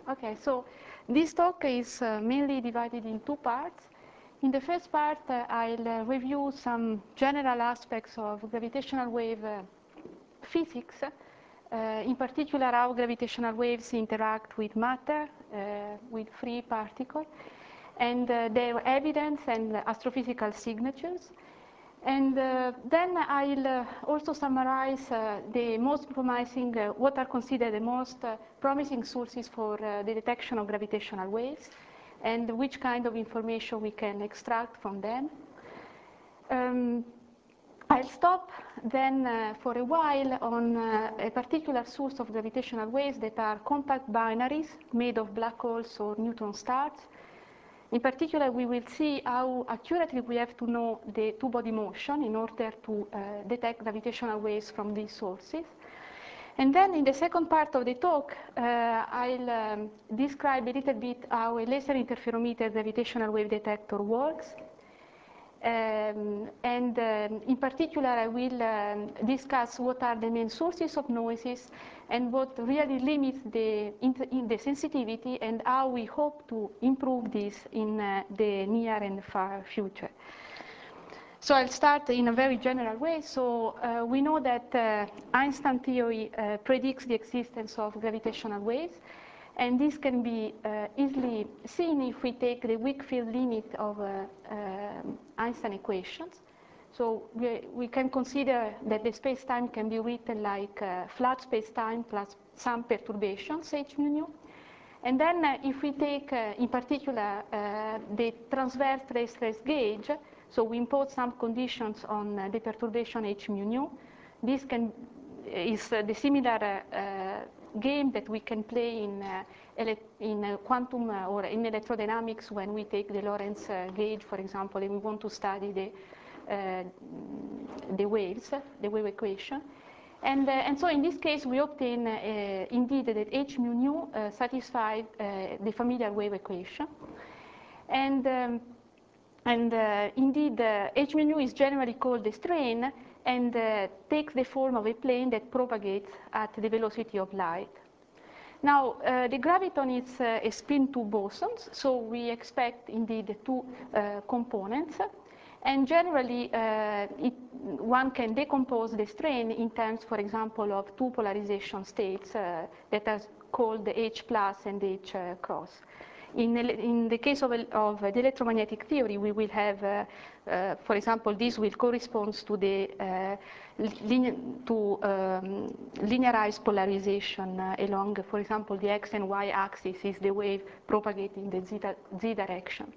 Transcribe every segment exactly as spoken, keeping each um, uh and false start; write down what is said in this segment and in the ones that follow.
Okay, so this talk is uh, mainly divided in two parts. In the first part, uh, I'll uh, review some general aspects of gravitational wave uh, physics, uh, in particular how gravitational waves interact with matter, uh, with free particles, and uh, their evidence and astrophysical signatures. And uh, then I'll uh, also summarize uh, the most promising, uh, what are considered the most uh, promising sources for uh, the detection of gravitational waves, and which kind of information we can extract from them. Um, I'll stop then uh, for a while on uh, a particular source of gravitational waves that are compact binaries made of black holes or neutron stars. In particular, we will see how accurately we have to know the two-body motion in order to uh, detect gravitational waves from these sources. And then in the second part of the talk, uh, I'll um, describe a little bit how a laser interferometer gravitational wave detector works. Um, and um, in particular, I will um, discuss what are the main sources of noises and what really limits the, in the sensitivity and how we hope to improve this in uh, the near and far future. So I'll start in a very general way. So uh, we know that uh, Einstein theory uh, predicts the existence of gravitational waves. And this can be uh, easily seen if we take the weak field limit of uh, uh, Einstein equations. So we, we can consider that the space-time can be written like uh, flat space-time plus some perturbations, h mu nu. And then uh, if we take, uh, in particular, uh, the transverse traceless gauge, so we impose some conditions on uh, the perturbation h mu nu, this can, is uh, the similar uh, game that we can play in, uh, in uh, quantum uh, or in electrodynamics when we take the Lorentz uh, gauge, for example, and we want to study the, uh, the waves, the wave equation. And, uh, and so in this case, we obtain uh, indeed that h mu nu uh, satisfies uh, the familiar wave equation. And, um, and uh, indeed, uh, h mu nu is generally called the strain, and uh, takes the form of a plane that propagates at the velocity of light. Now, uh, the graviton is uh, a spin two bosons, so we expect indeed two uh, components. And generally, uh, it, one can decompose the strain in terms, for example, of two polarization states uh, that are called the H plus and H uh, cross. In, in the case of, of the electromagnetic theory, we will have, uh, uh, for example, this will correspond to the uh, to um, linearized polarization uh, along, for example, the x and y axis is the wave propagating the z, z direction.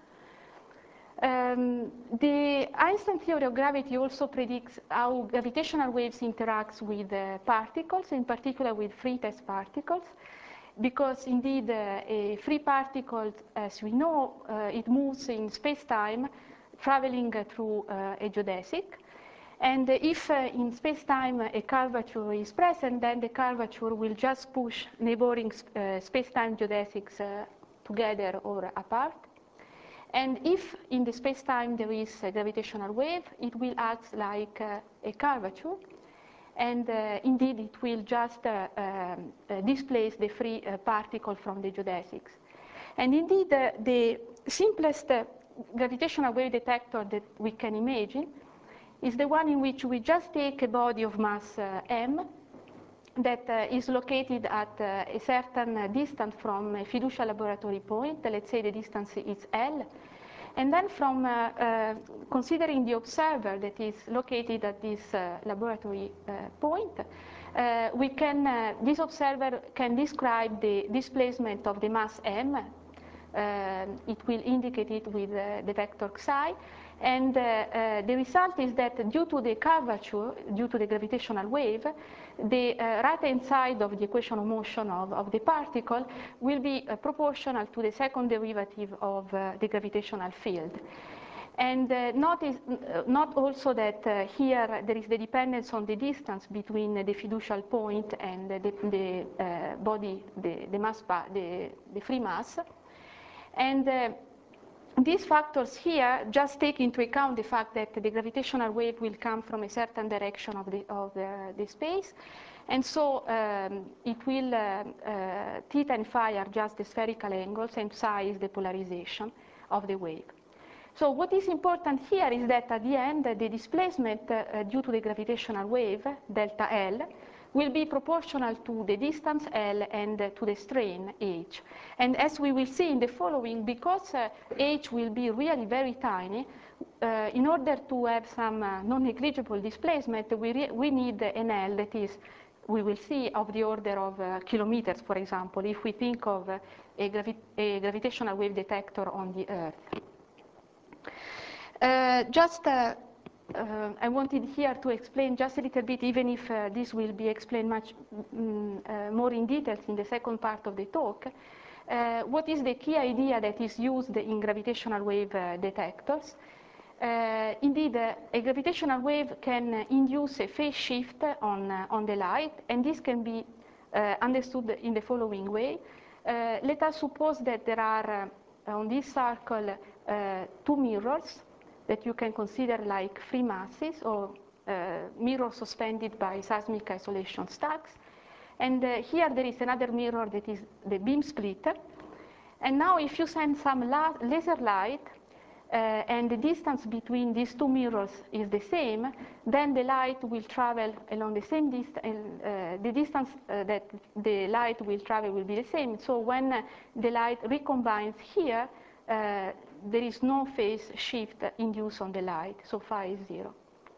Um, the Einstein theory of gravity also predicts how gravitational waves interact with uh, particles, in particular with free test particles. Because indeed, uh, a free particle, as we know, uh, it moves in space-time, traveling uh, through uh, a geodesic. And uh, if uh, in space-time a curvature is present, then the curvature will just push neighboring uh, space-time geodesics uh, together or apart. And if in the space-time there is a gravitational wave, it will act like uh, a curvature. And uh, indeed, it will just uh, um, uh, displace the free uh, particle from the geodesics. And indeed, uh, the simplest uh, gravitational wave detector that we can imagine is the one in which we just take a body of mass uh, m that uh, is located at uh, a certain uh, distance from a fiducial laboratory point. Let's say the distance is L. And then from uh, uh, considering the observer that is located at this uh, laboratory uh, point, uh, we can, uh, this observer can describe the displacement of the mass m. Uh, it will indicate it with uh, the vector psi. And uh, uh, the result is that due to the curvature, due to the gravitational wave, the uh, right-hand side of the equation of motion of, of the particle will be uh, proportional to the second derivative of uh, the gravitational field. And uh, notice, uh, not also that uh, here there is the dependence on the distance between uh, the fiducial point and uh, the, the uh, body, the, the mass, the, the free mass. And uh, these factors here just take into account the fact that the gravitational wave will come from a certain direction of the, of the, the space. And so um, it will, uh, uh, theta and phi are just the spherical angles, and psi is the polarization of the wave. So what is important here is that at the end, the displacement uh, due to the gravitational wave, delta L, will be proportional to the distance L and uh, to the strain H. And as we will see in the following, because uh, H will be really very tiny, uh, in order to have some uh, non-negligible displacement, we, we need an L that is, we will see, of the order of uh, kilometers, for example, if we think of uh, a, gravi a gravitational wave detector on the Earth. Uh, just, uh, uh, I wanted here to explain just a little bit, even if uh, this will be explained much mm, uh, more in detail in the second part of the talk, uh, what is the key idea that is used in gravitational wave uh, detectors. Uh, indeed, uh, a gravitational wave can uh, induce a phase shift on, uh, on the light, and this can be uh, understood in the following way. Uh, let us suppose that there are, uh, on this circle, uh, two mirrors that you can consider like free masses or uh, mirrors suspended by seismic isolation stacks. And uh, here there is another mirror that is the beam splitter. And now if you send some la laser light uh, and the distance between these two mirrors is the same, then the light will travel along the same distance, uh, the distance uh, that the light will travel will be the same. So when uh, the light recombines here, uh, there is no phase shift induced on the light, so phi is zero.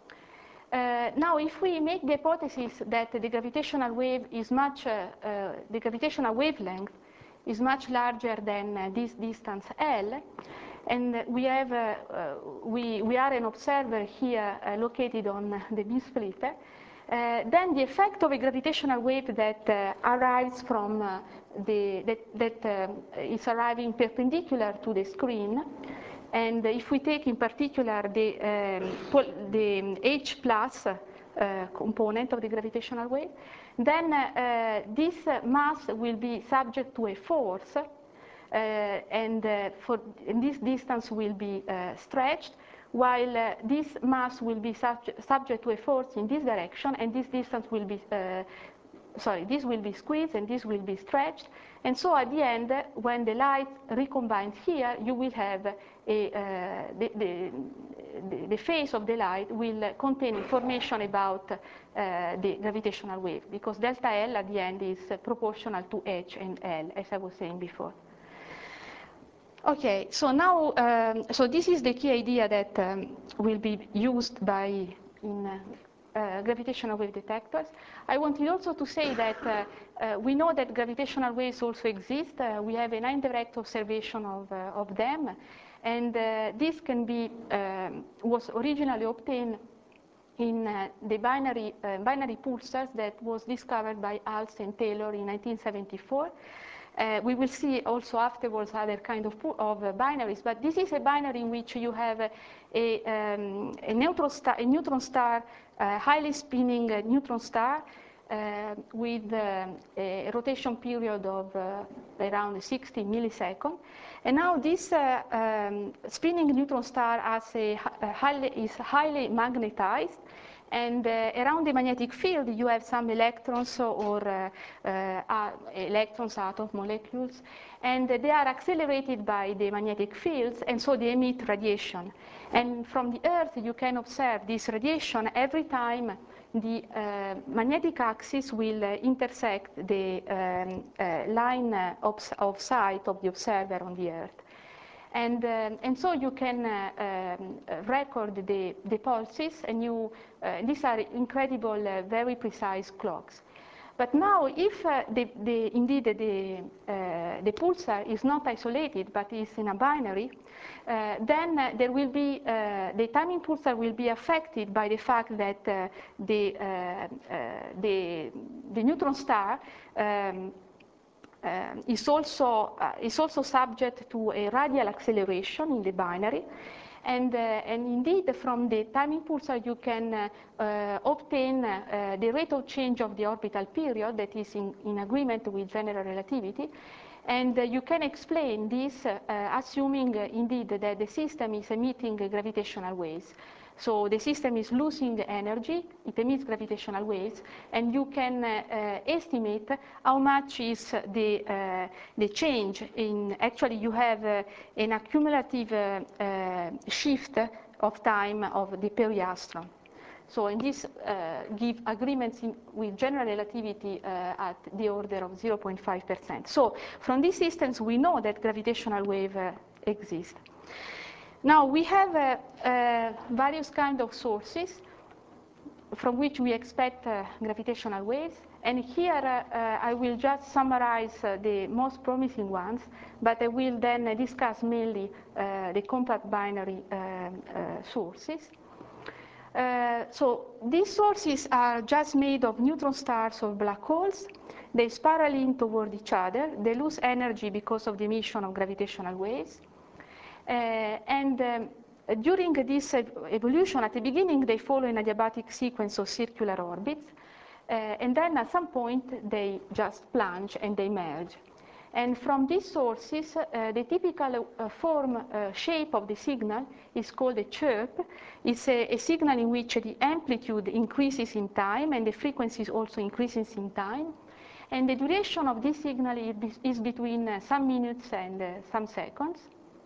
Uh, now, if we make the hypothesis that the gravitational wave is much, uh, uh, the gravitational wavelength is much larger than uh, this distance L, and we have, uh, uh, we, we are an observer here uh, located on the beam splitter, uh, then the effect of a gravitational wave that uh, arrives from uh, the, that, that uh, is arriving perpendicular to the screen. And if we take in particular the, um, the H plus uh, component of the gravitational wave, then uh, this mass will be subject to a force, uh, and, uh, for, and this distance will be uh, stretched, while uh, this mass will be subject, subject to a force in this direction, and this distance will be uh, sorry, this will be squeezed and this will be stretched. And so at the end, when the light recombines here, you will have a, uh, the, the, the, the phase of the light will contain information about uh, the gravitational wave, because delta L at the end is proportional to H and L, as I was saying before. Okay, so now, um, so this is the key idea that um, will be used by in uh, uh, gravitational wave detectors. I wanted also to say that uh, uh, we know that gravitational waves also exist. Uh, we have an indirect observation of, uh, of them, and uh, this can be um, was originally obtained in uh, the binary uh, binary pulsars that was discovered by Alst and Taylor in nineteen seventy-four. Uh, we will see also afterwards other kind of, of uh, binaries, but this is a binary in which you have a, a, um, a neutron star, a neutron star, uh, highly spinning uh, neutron star uh, with uh, a rotation period of uh, around sixty milliseconds. And now this uh, um, spinning neutron star has a, a highly, is highly magnetized. And uh, around the magnetic field, you have some electrons or uh, uh, electrons, atoms, molecules, and they are accelerated by the magnetic fields, and so they emit radiation. And from the Earth, you can observe this radiation every time the uh, magnetic axis will uh, intersect the um, uh, line uh, of, of sight of the observer on the Earth. And, uh, and so you can uh, um, record the, the pulses, and you, uh, these are incredible, uh, very precise clocks. But now, if uh, the, the, indeed the, uh, the pulsar is not isolated, but is in a binary, uh, then uh, there will be, uh, the timing pulsar will be affected by the fact that uh, the, uh, uh, the, the neutron star um, Uh, is, also, uh, is also subject to a radial acceleration in the binary. And, uh, and indeed, from the timing pulsar, you can uh, uh, obtain uh, the rate of change of the orbital period that is in, in agreement with general relativity. And uh, you can explain this uh, assuming, uh, indeed, that the system is emitting uh, gravitational waves. So the system is losing energy, it emits gravitational waves, and you can uh, uh, estimate how much is the, uh, the change in, actually you have uh, an accumulative uh, uh, shift of time of the periastron. So in this uh, give agreements in, with general relativity uh, at the order of zero point five percent. So from these systems we know that gravitational wave uh, exist. Now we have uh, uh, various kind of sources from which we expect uh, gravitational waves, and here uh, uh, I will just summarize uh, the most promising ones, but I will then uh, discuss mainly uh, the compact binary uh, uh, sources. Uh, so these sources are just made of neutron stars or black holes. They spiral in toward each other. They lose energy because of the emission of gravitational waves. Uh, and um, during this evolution, at the beginning, they follow an adiabatic sequence of circular orbits. Uh, and then at some point, they just plunge and they merge. And from these sources, uh, the typical uh, form, uh, shape of the signal is called a chirp. It's a, a signal in which the amplitude increases in time and the frequency also increases in time. And the duration of this signal is, is between uh, some minutes and uh, some seconds.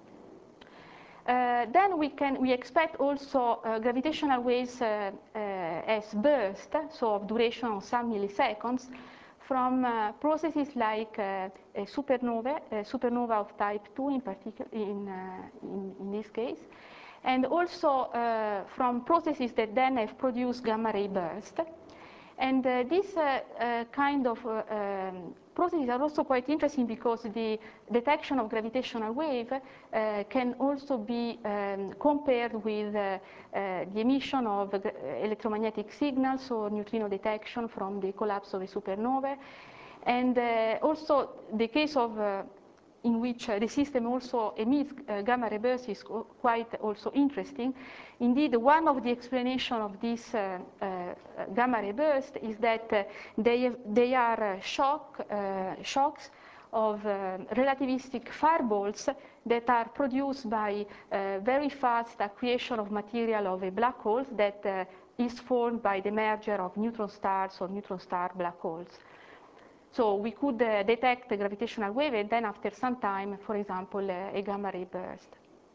Uh, then we can we expect also uh, gravitational waves uh, uh, as bursts, so of duration of some milliseconds, from uh, processes like uh, a supernova, a supernova of type two in particular, in, uh, in, in this case, and also uh, from processes that then have produced gamma ray bursts. And uh, this uh, uh, kind of uh, um, processes are also quite interesting because the detection of gravitational wave uh, can also be um, compared with uh, uh, the emission of uh, electromagnetic signals or neutrino detection from the collapse of a supernova. And uh, also the case of uh, in which uh, the system also emits uh, gamma ray bursts is quite also interesting. Indeed, one of the explanations of this uh, uh, gamma ray burst is that uh, they, they are uh, shock, uh, shocks of uh, relativistic fireballs that are produced by uh, very fast accretion of material of a black hole that uh, is formed by the merger of neutron stars or neutron star black holes. So we could uh, detect a gravitational wave and then after some time, for example, uh, a gamma ray burst.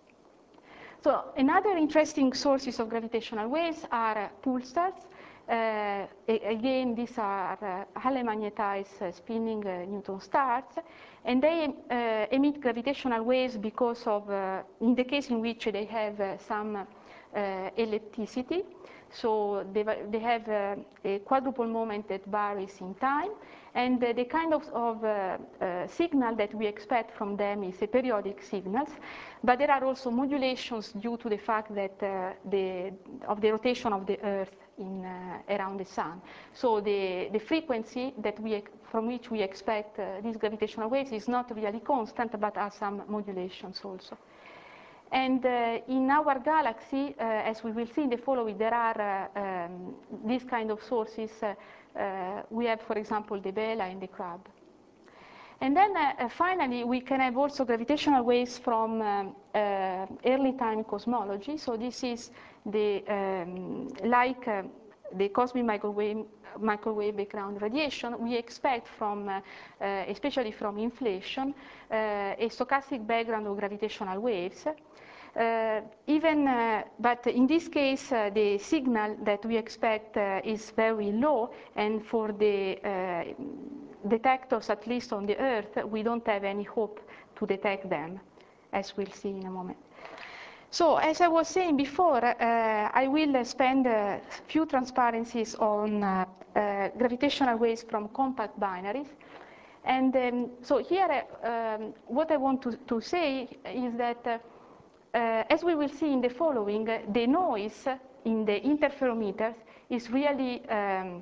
So another interesting sources of gravitational waves are uh, pulsars. Uh, again, these are uh, highly magnetized uh, spinning uh, neutron stars, and they uh, emit gravitational waves because of, uh, in the case in which they have uh, some uh, ellipticity. So they, they have uh, a quadrupole moment that varies in time, and uh, the kind of, of uh, uh, signal that we expect from them is a periodic signals, but there are also modulations due to the fact that uh, the, of the rotation of the Earth in, uh, around the Sun. So the, the frequency that we, from which we expect uh, these gravitational waves is not really constant, but has some modulations also. And uh, in our galaxy, uh, as we will see in the following, there are uh, um, these kind of sources. Uh, uh, we have, for example, the Vela and the Crab. And then uh, finally, we can have also gravitational waves from um, uh, early time cosmology. So this is the, um, like uh, the cosmic microwave, microwave background radiation, we expect from, uh, uh, especially from inflation, uh, a stochastic background of gravitational waves. Uh, even, uh, but in this case, uh, the signal that we expect uh, is very low, and for the uh, detectors, at least on the Earth, we don't have any hope to detect them, as we'll see in a moment. So, as I was saying before, uh, I will spend a few transparencies on uh, uh, gravitational waves from compact binaries. And um, so here, um, what I want to, to say is that uh, Uh, as we will see in the following, uh, the noise in the interferometers is really um,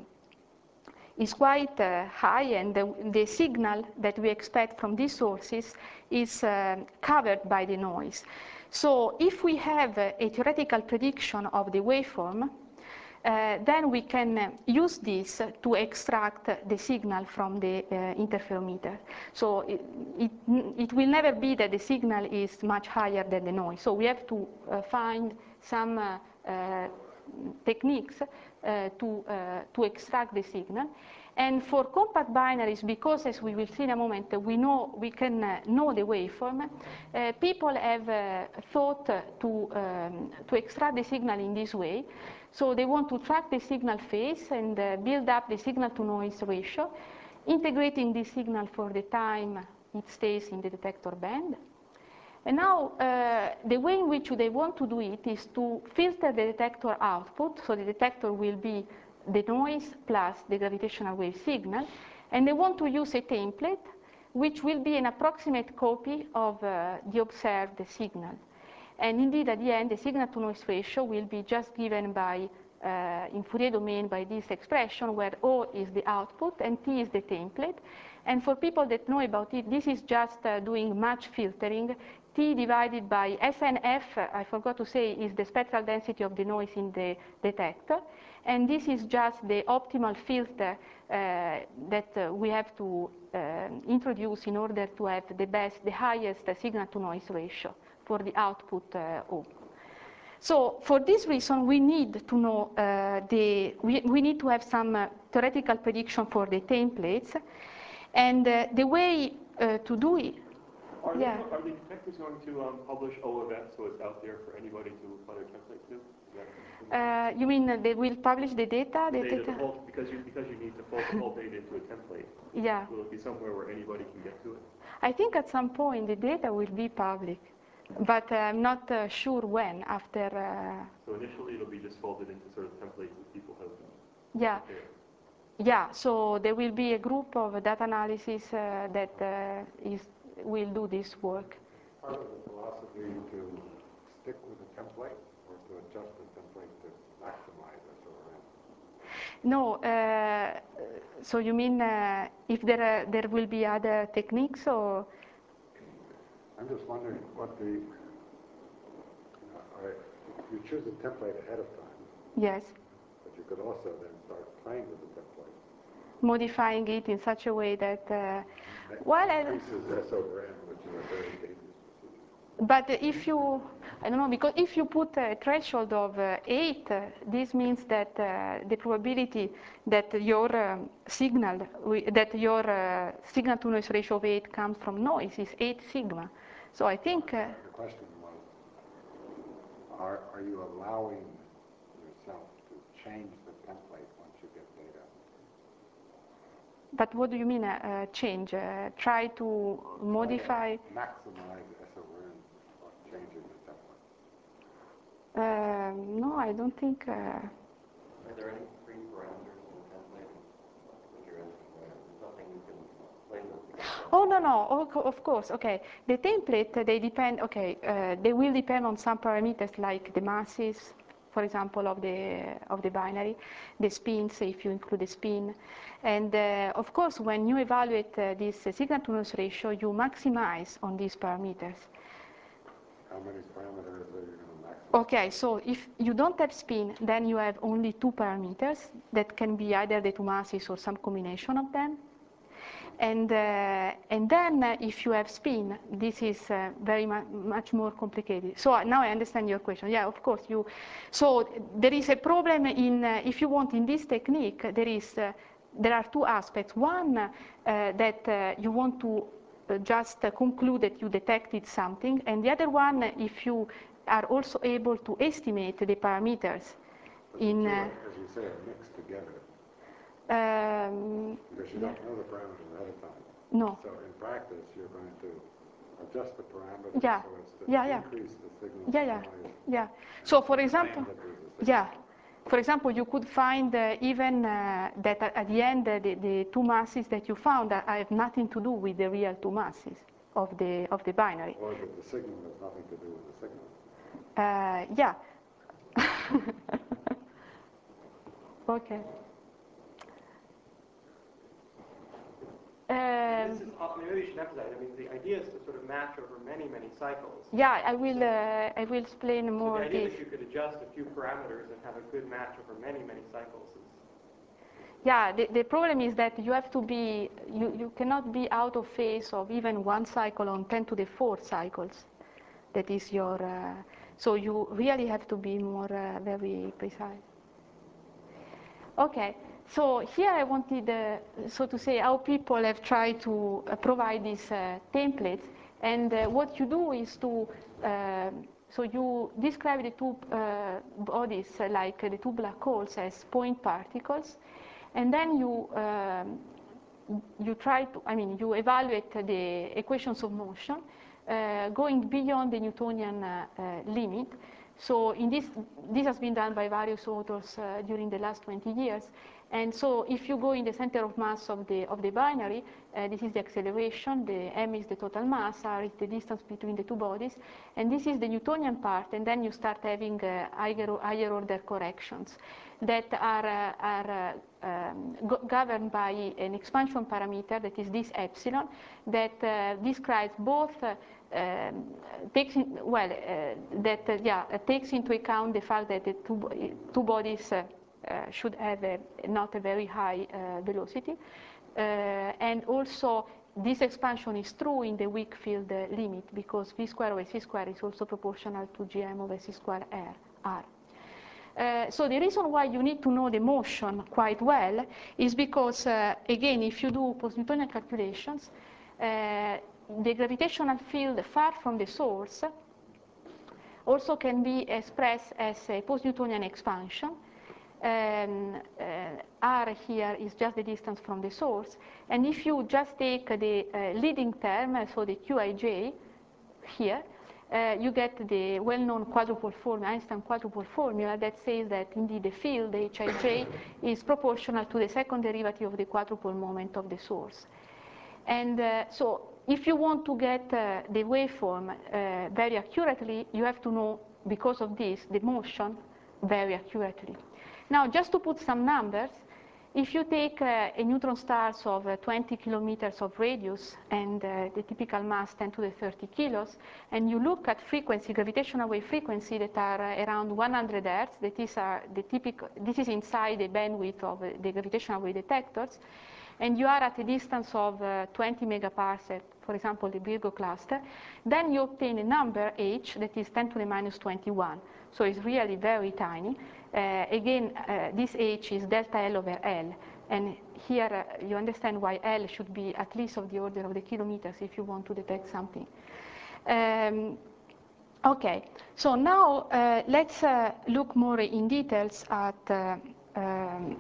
is quite uh, high, and the, the signal that we expect from these sources is uh, covered by the noise. So if we have uh, a theoretical prediction of the waveform, Uh, then we can uh, use this to extract the signal from the uh, interferometer. So it, it, it will never be that the signal is much higher than the noise. So we have to uh, find some uh, uh, techniques uh, to, uh, to extract the signal. And for compact binaries, because as we will see in a moment, we know we can uh, know the waveform, uh, people have uh, thought to, um, to extract the signal in this way. So they want to track the signal phase and uh, build up the signal-to-noise ratio, integrating this signal for the time it stays in the detector band. And now, uh, the way in which they want to do it is to filter the detector output, so the detector will be the noise plus the gravitational wave signal, and they want to use a template which will be an approximate copy of uh, the observed signal. And indeed, at the end, the signal-to-noise ratio will be just given by, uh, in Fourier domain, by this expression, where O is the output and T is the template. And for people that know about it, this is just uh, doing match filtering. T divided by S N F, I forgot to say, is the spectral density of the noise in the detector. And this is just the optimal filter uh, that uh, we have to uh, introduce in order to have the best, the highest uh, signal-to-noise ratio for the output uh, O. So for this reason, we need to know uh, the, we, we need to have some uh, theoretical prediction for the templates. And uh, the way uh, to do it, Are, yeah. they, are the detectors going to um, publish O of S so it's out there for anybody to apply their template to? Uh, you mean they will publish the data? The the data, data? the whole, because, you, because you need to fold the whole data into a template. Yeah. Will it be somewhere where anybody can get to it? I think at some point the data will be public, but uh, I'm not uh, sure when after. Uh, so initially it'll be just folded into sort of templates that people have yeah. prepared. Yeah, so there will be a group of data analysis uh, that uh, is, will do this work. Part of the philosophy to stick with the template or to adjust the template to maximize S O R N? No, uh, so you mean uh, if there are, there will be other techniques or? I'm just wondering what the, you know, I, you choose a template ahead of time. Yes. But you could also then start playing with the template. Modifying it in such a way that, uh, that well, increases S O R N, which is a very dangerous procedure. But if you, I don't know, because if you put a threshold of uh, eight, uh, this means that uh, the probability that your um, signal, that your uh, signal-to-noise ratio of eight comes from noise is eight sigma. So I think. Uh, the question was, are, are you allowing yourself to change the template once you get data? But what do you mean, uh, uh, change? Uh, try to modify? Maximize S O R N or changing the template. Uh, no, I don't think. Uh, Are there any free parameters in the template? What you're asking there? There's nothing you can play with. Oh, no, no, of course, okay. The template, they depend, okay, uh, they will depend on some parameters like the masses, for example, of the, of the binary, the spins, if you include the spin. And uh, of course, when you evaluate uh, this uh, signal-to-noise ratio, you maximize on these parameters. How many parameters are you going to maximize? Okay, so if you don't have spin, then you have only two parameters that can be either the two masses or some combination of them. And, uh, and then uh, if you have spin, this is uh, very mu much more complicated. So uh, now I understand your question. Yeah, of course. You, so there is a problem in, uh, if you want, in this technique, there, is, uh, there are two aspects. One, uh, that uh, you want to uh, just uh, conclude that you detected something. And the other one, if you are also able to estimate the parameters. But in, the two, uh, as you say, are mixed together. Um, because you yeah. don't know the parameters ahead of time. No. So in practice, you're going to adjust the parameters Yeah. so as to yeah, yeah. increase the signal Yeah, yeah, noise. yeah. So for example, that yeah. For example, you could find uh, even uh, that at the end, uh, the, the two masses that you found uh, have nothing to do with the real two masses of the, of the binary. Or that the signal has nothing to do with the signal. Uh, yeah. Okay. Um, this is, uh, maybe you should emphasize, I mean, the idea is to sort of match over many, many cycles. yeah, I will, so, uh, I will explain so more the idea this. that you could adjust a few parameters and have a good match over many, many cycles is... Yeah, the, the problem is that you have to be, you, you cannot be out of phase of even one cycle on ten to the fourth cycles. That is your, uh, So you really have to be more uh, very precise. Okay, so here I wanted, uh, so to say, how people have tried to uh, provide these uh, templates. And uh, what you do is to, uh, so you describe the two uh, bodies, uh, like uh, the two black holes, as point particles. And then you, um, you try to, I mean, you evaluate the equations of motion, uh, going beyond the Newtonian uh, uh, limit. So in this, this has been done by various authors uh, during the last twenty years. And so if you go in the center of mass of the, of the binary, uh, this is the acceleration, the m is the total mass, r is the distance between the two bodies, and this is the Newtonian part, and then you start having uh, higher, higher order corrections that are, uh, are uh, um, go governed by an expansion parameter that is this epsilon that uh, describes both uh, Um, takes in, well uh, that uh, yeah uh, takes into account the fact that the two, two bodies uh, uh, should have a, not a very high uh, velocity, uh, and also this expansion is true in the weak field uh, limit because v square over c square is also proportional to gm over c square r. r. Uh, so the reason why you need to know the motion quite well is because, uh, again, if you do post-Newtonian calculations, uh, the gravitational field far from the source also can be expressed as a post-Newtonian expansion. Um, uh, r here is just the distance from the source. And if you just take the uh, leading term, so the Qij here, uh, you get the well-known quadruple formula, Einstein quadruple formula that says that indeed the field, the Hij, is proportional to the second derivative of the quadruple moment of the source. And uh, so if you want to get uh, the waveform uh, very accurately, you have to know, because of this, the motion very accurately. Now, just to put some numbers, if you take uh, a neutron star of uh, twenty kilometers of radius and uh, the typical mass ten to the thirty kilos, and you look at frequency, gravitational wave frequency that are uh, around one hundred hertz, that is uh, the typical, this is inside the bandwidth of uh, the gravitational wave detectors, and you are at a distance of uh, twenty megaparsec, for example, the Virgo cluster, then you obtain a number h that is ten to the minus twenty-one. So it's really very tiny. Uh, again, uh, this h is delta L over L. And here uh, you understand why L should be at least of the order of the kilometers if you want to detect something. Um, okay, so now uh, let's uh, look more in details at uh, um,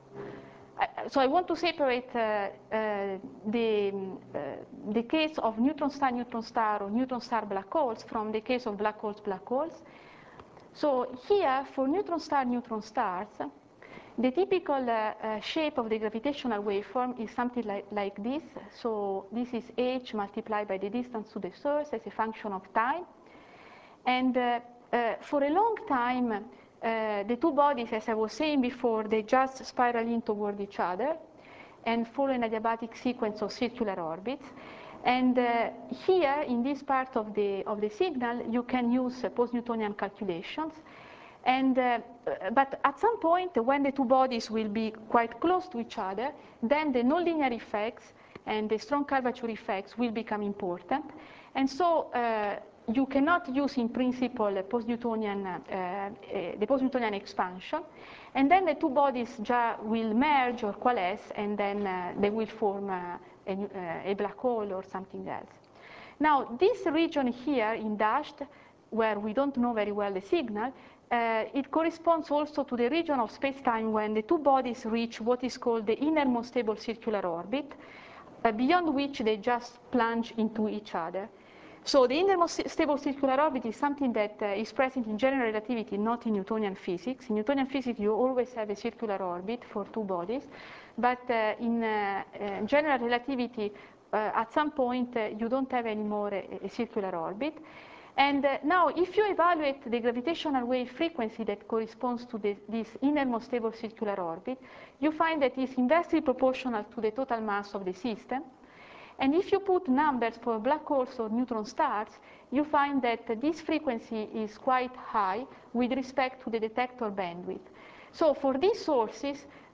so I want to separate uh, uh, the, uh, the case of neutron star, neutron star, or neutron star black holes from the case of black holes, black holes. So here, for neutron star, neutron stars, the typical uh, uh, shape of the gravitational waveform is something like, like this. So this is h multiplied by the distance to the source as a function of time. And uh, uh, for a long time, uh, the two bodies, as I was saying before, they just spiral in toward each other and follow an adiabatic sequence of circular orbits. And uh, here, in this part of the, of the signal, you can use uh, post-Newtonian calculations. And, uh, but at some point, when the two bodies will be quite close to each other, then the nonlinear effects and the strong curvature effects will become important. And so uh, you cannot use, in principle, post-Newtonian, uh, uh, the post-Newtonian expansion. And then the two bodies will merge or coalesce, and then uh, they will form uh, a, uh, a black hole or something else. Now, this region here in dashed, where we don't know very well the signal, uh, it corresponds also to the region of space-time when the two bodies reach what is called the innermost stable circular orbit, uh, beyond which they just plunge into each other. So the innermost stable circular orbit is something that uh, is present in general relativity, not in Newtonian physics. In Newtonian physics, you always have a circular orbit for two bodies. But uh, in uh, uh, general relativity, uh, at some point, uh, you don't have anymore a, a circular orbit. And uh, now, if you evaluate the gravitational wave frequency that corresponds to the, this innermost stable circular orbit, you find that it's inversely proportional to the total mass of the system. And if you put numbers for black holes or neutron stars, you find that uh, this frequency is quite high with respect to the detector bandwidth. So for these sources,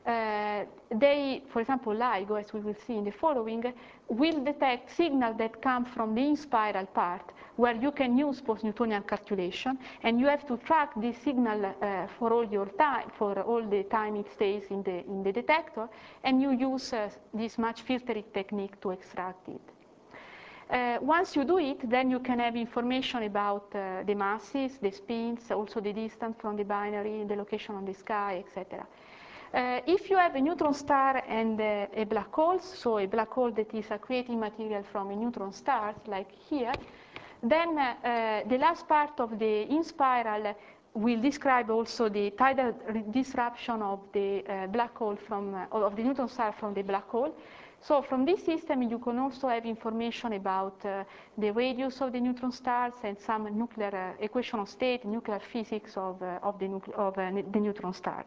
uh, they, for example, LIGO, as we will see in the following, will detect signals that come from the in-spiral part, where you can use post-Newtonian calculation, and you have to track this signal uh, for all your time, for all the time it stays in the in the detector, and you use uh, this match filtering technique to extract it. Uh, once you do it, then you can have information about uh, the masses, the spins, also the distance from the binary, the location on the sky, et cetera. Uh, if you have a neutron star and uh, a black hole, so a black hole that is accreting material from a neutron star, like here, then uh, uh, the last part of the in-spiral will describe also the tidal disruption of the uh, black hole from, uh, of the neutron star from the black hole. So from this system, you can also have information about uh, the radius of the neutron stars and some nuclear uh, equation of state, nuclear physics of, uh, of, the, of uh, the neutron stars.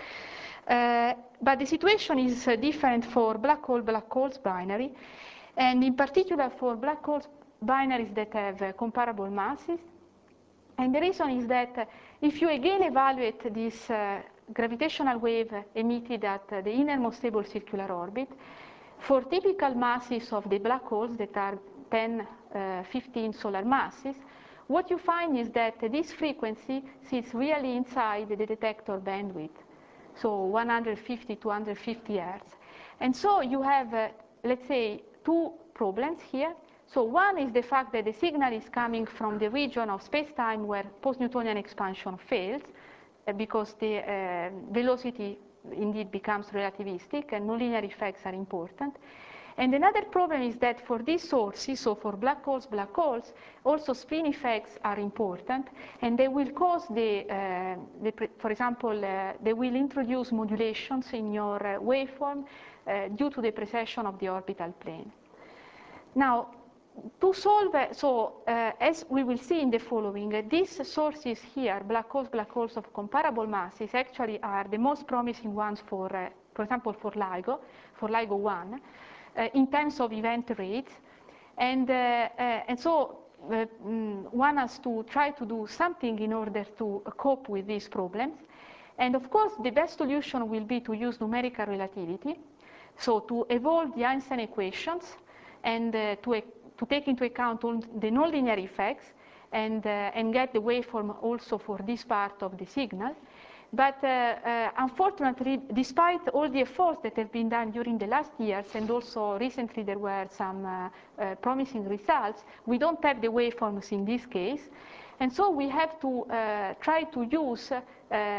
Uh, but the situation is uh, different for black hole, black holes binary, and in particular for black holes binaries that have uh, comparable masses. And the reason is that uh, if you again evaluate this uh, gravitational wave emitted at uh, the innermost stable circular orbit, for typical masses of the black holes that are ten, uh, fifteen solar masses, what you find is that uh, this frequency sits really inside the detector bandwidth. So one hundred fifty to one hundred fifty hertz. And so you have, uh, let's say, two problems here. So one is the fact that the signal is coming from the region of space-time where post-Newtonian expansion fails, uh, because the uh, velocity indeed becomes relativistic and nonlinear effects are important. And another problem is that for these sources, so for black holes, black holes, also spin effects are important, and they will cause the, uh, the for example, uh, they will introduce modulations in your uh, waveform uh, due to the precession of the orbital plane. Now, to solve, uh, so uh, as we will see in the following, uh, these sources here, black holes, black holes of comparable masses, actually are the most promising ones for, uh, for example, for LIGO, for LIGO one. Uh, in terms of event rates. And, uh, uh, and so uh, mm, one has to try to do something in order to uh, cope with these problems. And of course, the best solution will be to use numerical relativity, so to evolve the Einstein equations and uh, to, uh, to take into account all the nonlinear effects and, uh, and get the waveform also for this part of the signal. But uh, uh, unfortunately, despite all the efforts that have been done during the last years, and also recently there were some uh, uh, promising results, we don't have the waveforms in this case. And so we have to uh, try to use um,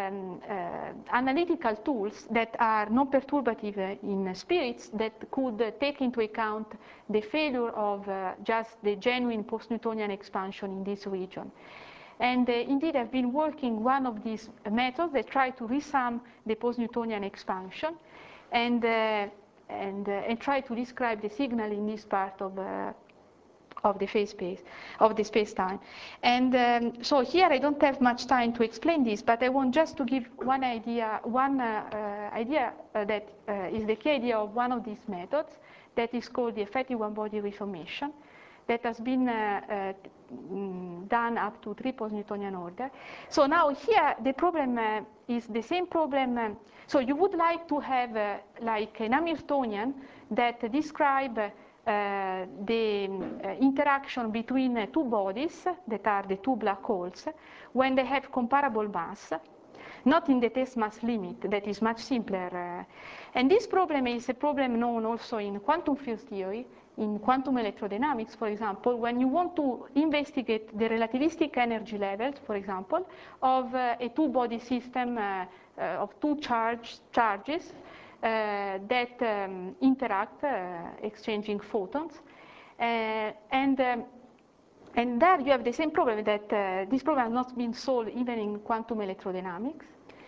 uh, analytical tools that are non-perturbative in spirits that could uh, take into account the failure of uh, just the genuine post-Newtonian expansion in this region. And uh, indeed, I've been working one of these methods that try to resum the post-Newtonian expansion and, uh, and, uh, and try to describe the signal in this part of, uh, of the phase space, of the space-time. And um, so here I don't have much time to explain this, but I want just to give one idea, one uh, uh, idea uh, that uh, is the key idea of one of these methods that is called the effective one-body reformation, that has been uh, uh, done up to three post-Newtonian order. So now here the problem uh, is the same problem. Uh, so you would like to have uh, like an Hamiltonian that describe uh, the uh, interaction between uh, two bodies that are the two black holes when they have comparable mass, not in the test mass limit, that is much simpler. Uh, and this problem is a problem known also in quantum field theory, in quantum electrodynamics, for example, when you want to investigate the relativistic energy levels, for example, of uh, a two-body system uh, uh, of two charge, charges uh, that um, interact, uh, exchanging photons. Uh, and, um, and there you have the same problem that uh, this problem has not been solved even in quantum electrodynamics.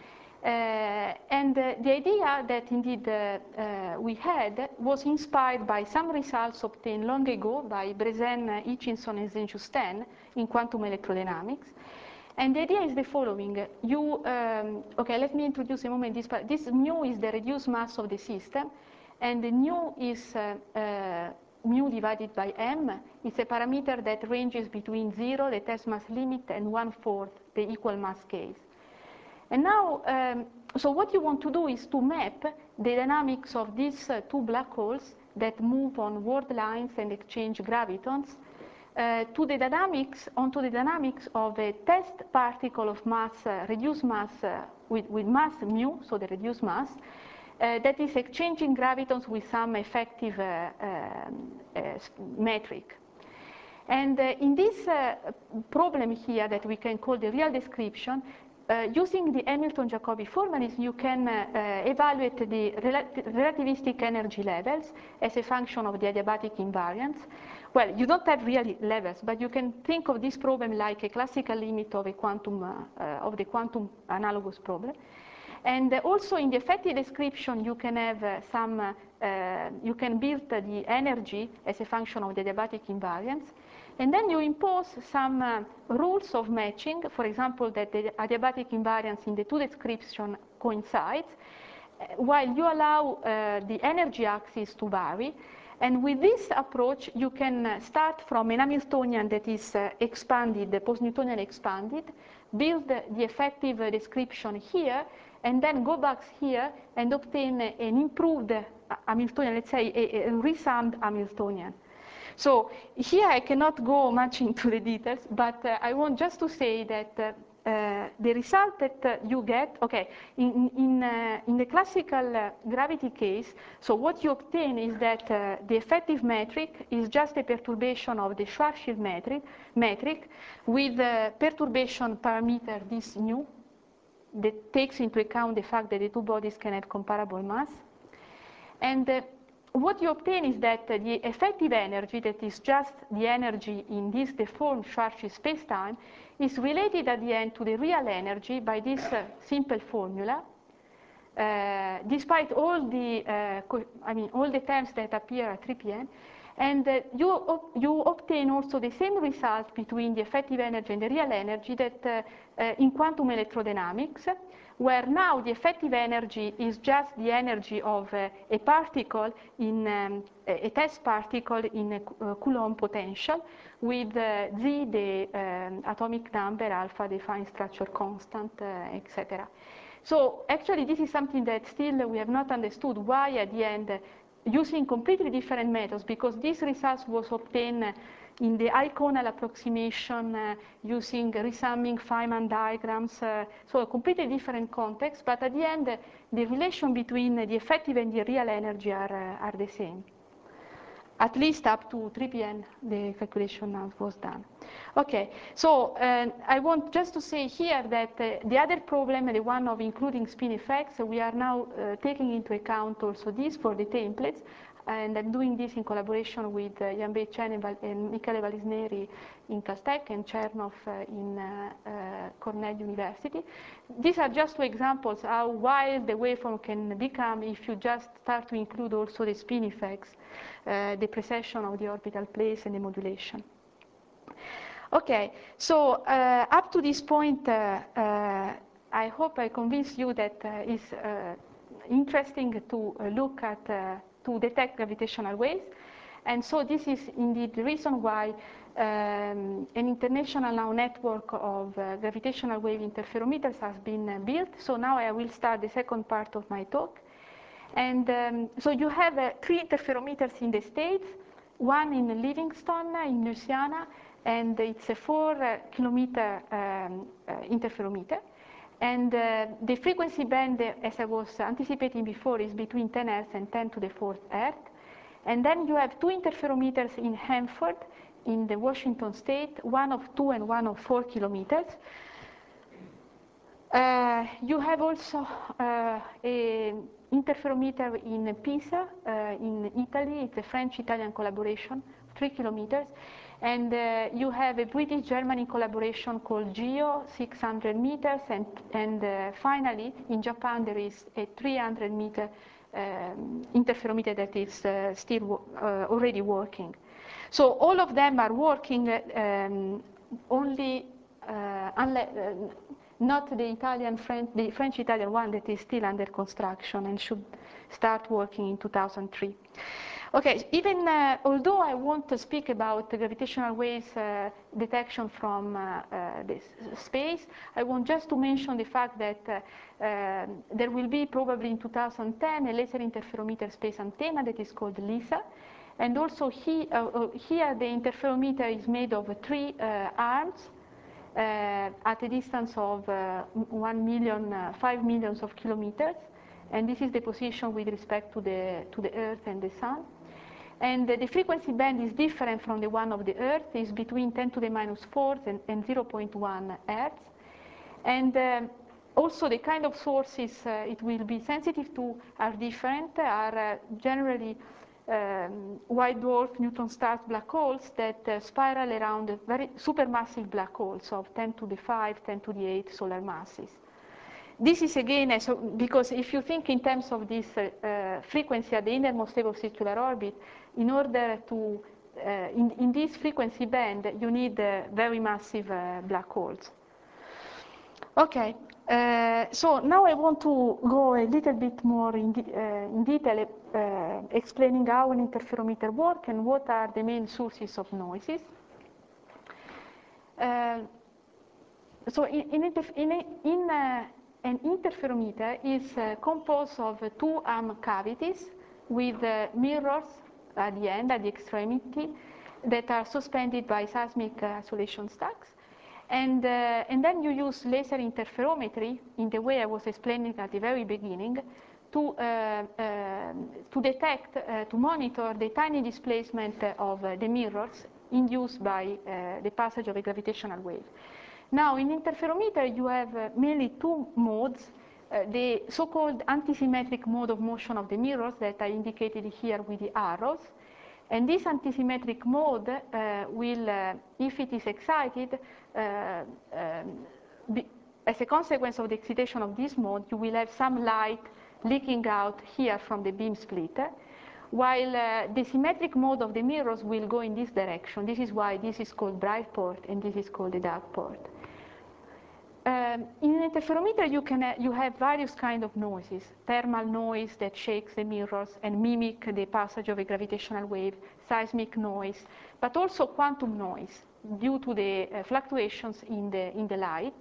Uh, and uh, the idea that indeed uh, uh, we had was inspired by some results obtained long ago by Brezen, uh, Hutchinson, and Zen-Juste in quantum electrodynamics. And the idea is the following. You, um, okay, let me introduce a moment this part. This mu is the reduced mass of the system, and the nu is uh, uh, mu divided by m. It's a parameter that ranges between zero, the test mass limit, and one-fourth, the equal mass case. And now, um, so what you want to do is to map the dynamics of these uh, two black holes that move on world lines and exchange gravitons uh, to the dynamics, onto the dynamics of a test particle of mass, uh, reduced mass uh, with, with mass mu, so the reduced mass, uh, that is exchanging gravitons with some effective uh, um, uh, metric. And uh, in this uh, problem here that we can call the real description, uh, using the Hamilton-Jacobi formalism, you can uh, uh, evaluate the rel relativistic energy levels as a function of the adiabatic invariance. Well, you don't have real levels, but you can think of this problem like a classical limit of a quantum uh, uh, of the quantum analogous problem. And uh, also in the effective description, you can have uh, some, uh, uh, you can build uh, the energy as a function of the adiabatic invariance. And then you impose some uh, rules of matching, for example, that the adiabatic invariance in the two description coincides, uh, while you allow uh, the energy axis to vary. And with this approach, you can uh, start from an Hamiltonian that is uh, expanded, the post-Newtonian expanded, build the effective uh, description here, and then go back here and obtain uh, an improved uh, Hamiltonian, let's say a, a resummed Hamiltonian. So here I cannot go much into the details, but uh, I want just to say that uh, uh, the result that uh, you get, okay, in, in, uh, in the classical uh, gravity case, so what you obtain is that uh, the effective metric is just a perturbation of the Schwarzschild metric, metric with the perturbation parameter this nu that takes into account the fact that the two bodies can have comparable mass. And uh, what you obtain is that uh, the effective energy, that is just the energy in this deformed Schwarzschild spacetime, is related at the end to the real energy by this uh, simple formula, uh, despite all the, uh, I mean, all the terms that appear at three P N. And uh, you, op you obtain also the same result between the effective energy and the real energy that uh, uh, in quantum electrodynamics, where now the effective energy is just the energy of uh, a particle in um, a test particle in a uh, Coulomb potential with uh, Z, the um, atomic number, alpha, the fine structure constant, uh, et cetera. So actually this is something that still we have not understood why at the end, uh, using completely different methods, because this result was obtained in the iconal approximation uh, using resumming Feynman diagrams, uh, so a completely different context, but at the end, uh, the relation between uh, the effective and the real energy are, uh, are the same. At least up to three P N, the calculation was done. Okay, so uh, I want just to say here that uh, the other problem, the one of including spin effects, we are now uh, taking into account also this for the templates, and I'm doing this in collaboration with uh, Yanbei Chen and, and Michele Valisneri in Caltech and Chernov uh, in uh, uh, Cornell University. These are just two examples how wild the waveform can become if you just start to include also the spin effects, uh, the precession of the orbital place and the modulation. Okay, so uh, up to this point, uh, uh, I hope I convinced you that uh, it's uh, interesting to uh, look at, uh, to detect gravitational waves. And so this is indeed the reason why um, an international now network of uh, gravitational wave interferometers has been uh, built. So now I will start the second part of my talk. And um, so you have uh, three interferometers in the States, one in Livingston, uh, in Louisiana, and it's a four uh, kilometer um, uh, interferometer. And uh, the frequency band, uh, as I was anticipating before, is between ten hertz and ten to the fourth hertz. And then you have two interferometers in Hanford, in the Washington state, one of two and one of four kilometers. Uh, you have also uh, an interferometer in Pisa, uh, in Italy. It's a French-Italian collaboration, three kilometers. And uh, you have a British-Germany collaboration called GEO, six hundred meters. And, and uh, finally, in Japan, there is a three hundred meter um, interferometer that is uh, still uh, already working. So all of them are working um, only uh, unless, uh, not the Italian, French, the French-Italian one that is still under construction and should start working in two thousand three. Okay, even uh, although I want to speak about the gravitational waves uh, detection from uh, uh, this space, I want just to mention the fact that uh, uh, there will be probably in two thousand ten a laser interferometer space antenna that is called LISA. And also he, uh, uh, here the interferometer is made of three uh, arms uh, at a distance of uh, one million, uh, five millions of kilometers. And this is the position with respect to the, to the Earth and the Sun. And uh, the frequency band is different from the one of the Earth. It's between ten to the minus fourth and, and zero point one hertz. And um, also the kind of sources uh, it will be sensitive to are different, are uh, generally um, white dwarf neutron stars black holes that uh, spiral around very supermassive black holes of ten to the five, ten to the eight solar masses. This is again, uh, so because if you think in terms of this uh, uh, frequency at the innermost stable circular orbit, in order to, uh, in, in this frequency band, you need uh, very massive uh, black holes. Okay, uh, so now I want to go a little bit more in, de uh, in detail uh, explaining how an interferometer works and what are the main sources of noises. Uh, so in, in, in, in uh, an interferometer is uh, composed of uh, two arm cavities with uh, mirrors at the end, at the extremity, that are suspended by seismic uh, isolation stacks. And, uh, and then you use laser interferometry in the way I was explaining at the very beginning to, uh, uh, to detect, uh, to monitor the tiny displacement of uh, the mirrors induced by uh, the passage of a gravitational wave. Now, in interferometer, you have uh, mainly two modes, uh, the so-called antisymmetric mode of motion of the mirrors that I indicated here with the arrows. And this antisymmetric mode uh, will, uh, if it is excited, uh, um, be, as a consequence of the excitation of this mode, you will have some light leaking out here from the beam splitter, while uh, the symmetric mode of the mirrors will go in this direction. This is why this is called bright port and this is called the dark port. Um, in an interferometer, you, can, uh, you have various kinds of noises. Thermal noise that shakes the mirrors and mimic the passage of a gravitational wave, seismic noise, but also quantum noise due to the uh, fluctuations in the, in the light.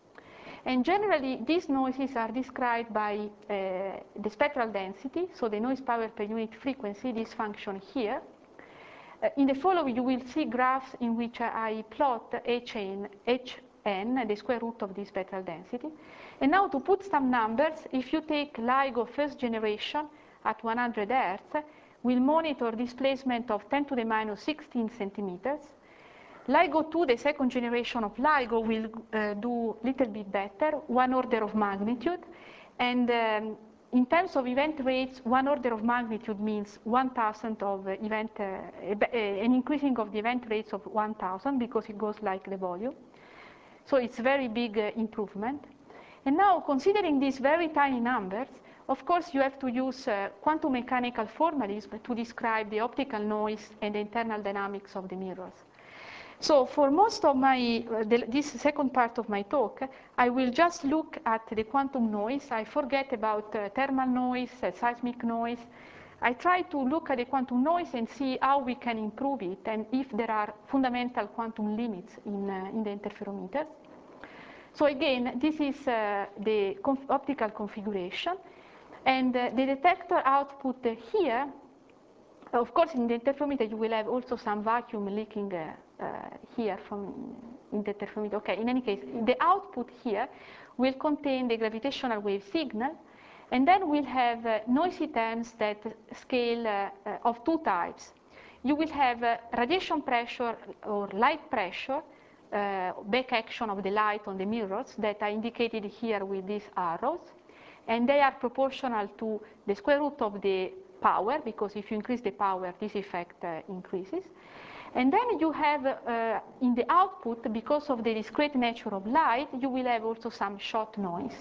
And generally, these noises are described by uh, the spectral density, so the noise power per unit frequency, this function here. Uh, in the following, you will see graphs in which I plot H n, H n, the square root of this spectral density. And now to put some numbers, if you take LIGO first generation at one hundred hertz, we'll monitor displacement of ten to the minus sixteen centimeters. LIGO two, the second generation of LIGO, will uh, do a little bit better, one order of magnitude. And um, in terms of event rates, one order of magnitude means one thousand of uh, event, uh, an increasing of the event rates of one thousand because it goes like the volume. So it's very big uh, improvement. And now, considering these very tiny numbers, of course, you have to use uh, quantum mechanical formalism to describe the optical noise and the internal dynamics of the mirrors. So for most of my, uh, the, this second part of my talk, I will just look at the quantum noise. I forget about uh, thermal noise, uh, seismic noise. I try to look at the quantum noise and see how we can improve it and if there are fundamental quantum limits in, uh, in the interferometers. So again, this is uh, the conf optical configuration. And uh, the detector output uh, here, of course, in the interferometer, you will have also some vacuum leaking uh, uh, here from in the interferometer. Okay, in any case, the output here will contain the gravitational wave signal. And then we'll have uh, noisy terms that scale uh, uh, of two types. You will have uh, radiation pressure or light pressure, uh, back action of the light on the mirrors that are indicated here with these arrows. And they are proportional to the square root of the power, because if you increase the power, this effect uh, increases. And then you have uh, in the output, because of the discrete nature of light, you will have also some shot noise.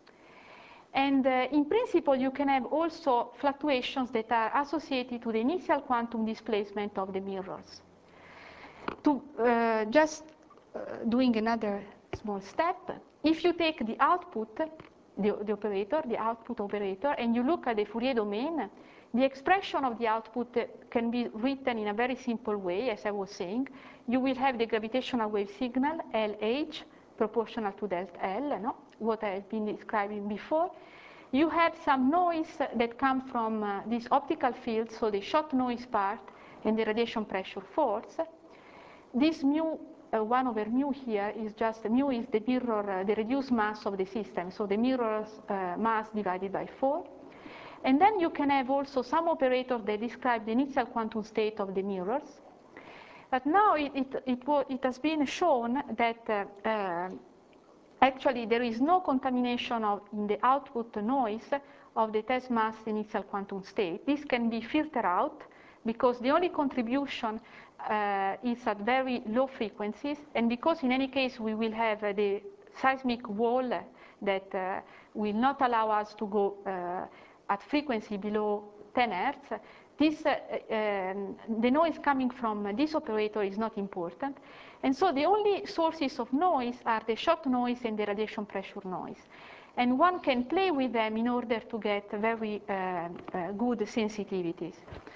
And uh, in principle, you can have also fluctuations that are associated to the initial quantum displacement of the mirrors. To uh, just uh, doing another small step, if you take the output, the, the operator, the output operator, and you look at the Fourier domain, The expression of the output can be written in a very simple way, as I was saying. You will have the gravitational wave signal, L H, proportional to delta L, no? What I've been describing before. You have some noise that comes from uh, this optical field, so the shot noise part and the radiation pressure force. This mu, uh, one over mu here is just, mu is the mirror, uh, the reduced mass of the system, so the mirror's uh, mass divided by four. And then you can have also some operators that describe the initial quantum state of the mirrors. But now it, it, it, it has been shown that uh, uh, actually there is no contamination of, in the output noise of the test mass initial quantum state. This can be filtered out because the only contribution uh, is at very low frequencies, and because in any case we will have uh, the seismic wall that uh, will not allow us to go uh, at frequency below ten hertz, this, uh, um, the noise coming from this operator is not important. And so the only sources of noise are the shot noise and the radiation pressure noise. And one can play with them in order to get very uh, uh, good sensitivities.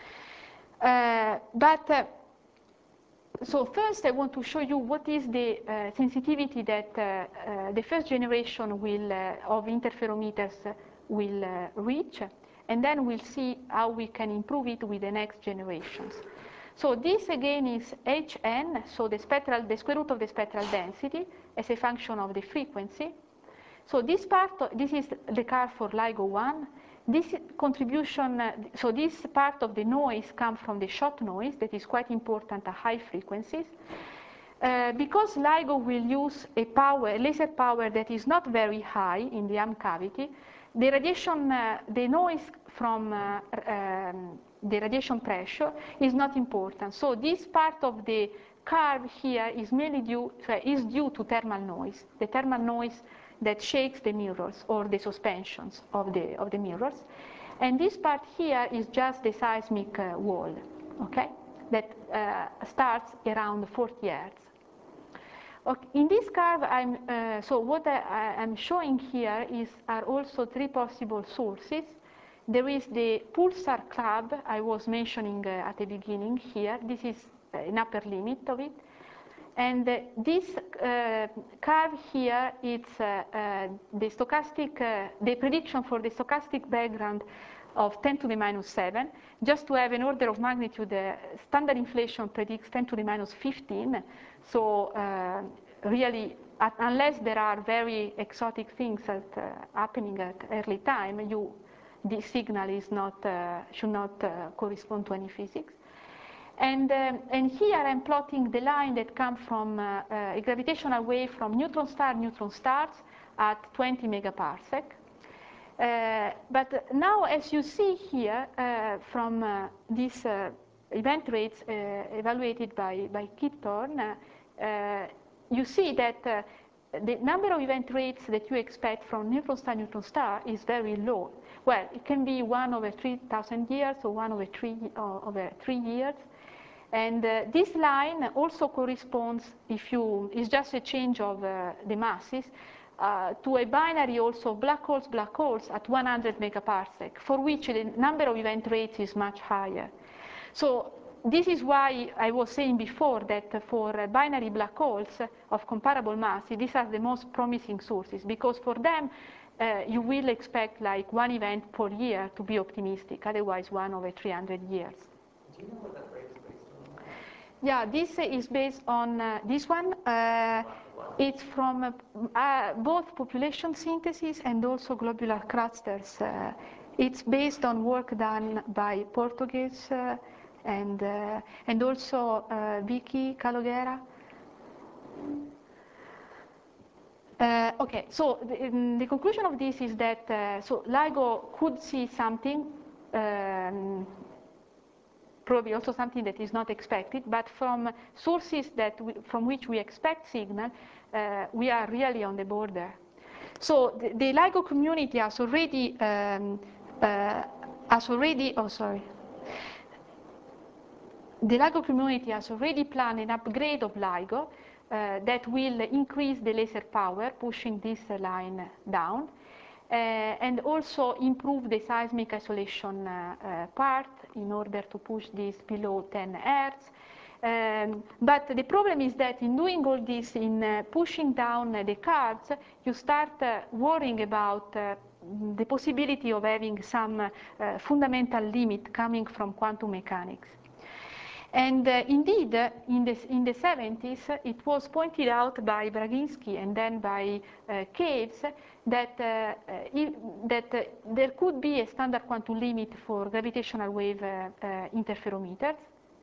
Uh, but, uh, so first I want to show you what is the uh, sensitivity that uh, uh, the first generation will, uh, of interferometers will uh, reach, and then we'll see how we can improve it with the next generations. So this again is H n, so the spectral, the square root of the spectral density as a function of the frequency. So this part, this is the curve for LIGO one. This contribution, uh, so this part of the noise comes from the shot noise that is quite important at high frequencies. Uh, because LIGO will use a power, a laser power that is not very high in the arm cavity, the radiation, uh, the noise from uh, um, the radiation pressure is not important. So this part of the curve here is mainly due, uh, is due to thermal noise, the thermal noise that shakes the mirrors or the suspensions of the, of the mirrors. And this part here is just the seismic uh, wall, okay, that uh, starts around forty hertz. Okay, in this curve, I'm, uh, so what I, I'm showing here is are also three possible sources. There is the pulsar club I was mentioning uh, at the beginning here. This is an upper limit of it. And uh, this uh, curve here, it's uh, uh, the stochastic, uh, the prediction for the stochastic background of ten to the minus seven. Just to have an order of magnitude, uh, standard inflation predicts ten to the minus fifteen. So uh, really, at, unless there are very exotic things at, uh, happening at early time, you, the signal is not, uh, should not uh, correspond to any physics. And, um, and here I'm plotting the line that comes from uh, uh, a gravitational wave from neutron star, neutron stars at twenty megaparsec. Uh, but now, as you see here, uh, from uh, these uh, event rates uh, evaluated by, by Kip Thorne, uh, uh, you see that uh, the number of event rates that you expect from neutron star, neutron star is very low. Well, it can be one over three thousand years or one over three, uh, over three years. And uh, this line also corresponds, if you, is just a change of uh, the masses, uh, to a binary also black holes, black holes at one hundred megaparsec, for which the number of event rates is much higher. So this is why I was saying before that for uh, binary black holes of comparable mass, these are the most promising sources, because for them, uh, you will expect like one event per year to be optimistic, otherwise one over three hundred years. Do you know what that rate is based on? Yeah, this is based on uh, this one. Uh, it's from uh, uh, both population synthesis and also globular clusters. Uh, it's based on work done by Portuguese uh, and, uh, and also uh, Vicky Calogera. Uh, okay, so the, the conclusion of this is that uh, so LIGO could see something, um, probably also something that is not expected, but from sources that we, from which we expect signal, uh, we are really on the border. So the, the LIGO community has already um, uh, has already oh sorry. The LIGO community has already planned an upgrade of LIGO uh, that will increase the laser power, pushing this line down. and also improve the seismic isolation uh, uh, part in order to push this below ten hertz. Um, but the problem is that in doing all this, in uh, pushing down uh, the cards, you start uh, worrying about uh, the possibility of having some uh, uh, fundamental limit coming from quantum mechanics. And uh, indeed, uh, in, the, in the seventies, uh, it was pointed out by Braginsky and then by uh, Caves that, uh, uh, if, that uh, there could be a standard quantum limit for gravitational wave uh, uh, interferometers.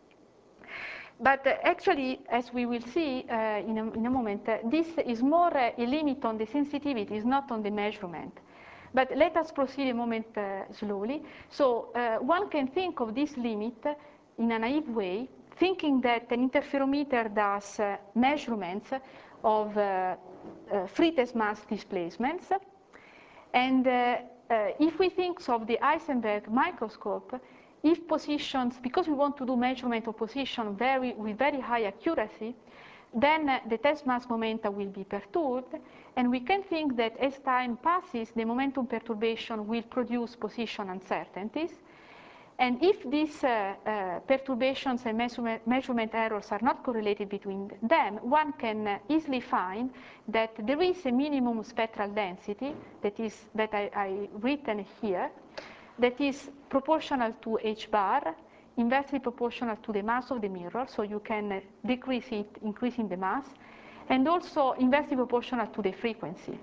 But uh, actually, as we will see uh, in, a, in a moment, uh, this is more uh, a limit on the sensitivity, it's not on the measurement. But let us proceed a moment uh, slowly. So uh, one can think of this limit in a naive way, thinking that an interferometer does uh, measurements of uh, uh, free test mass displacements. And uh, uh, if we think of the Heisenberg microscope, if positions, because we want to do measurement of position very, with very high accuracy, then uh, the test mass momenta will be perturbed, and we can think that as time passes, the momentum perturbation will produce position uncertainties. And if these uh, uh, perturbations and measurement, measurement errors are not correlated between them, one can uh, easily find that there is a minimum spectral density that is that I, I written here, that is proportional to h bar, inversely proportional to the mass of the mirror, so you can uh, decrease it, increasing the mass, and also inversely proportional to the frequency.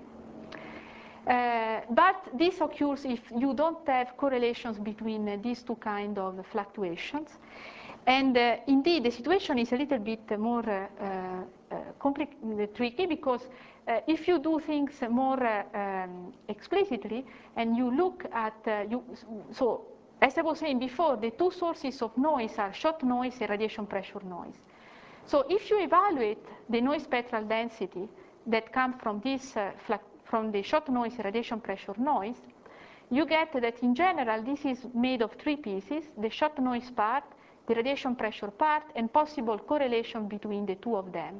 Uh, but this occurs if you don't have correlations between uh, these two kind of fluctuations. And uh, indeed, the situation is a little bit more uh, uh, tricky, because uh, if you do things more uh, um, explicitly and you look at, uh, you, so as I was saying before, the two sources of noise are shot noise and radiation pressure noise. So if you evaluate the noise spectral density that comes from this uh, fluctuation, from the shot noise and radiation pressure noise, you get that in general this is made of three pieces: the shot noise part, the radiation pressure part, and possible correlation between the two of them.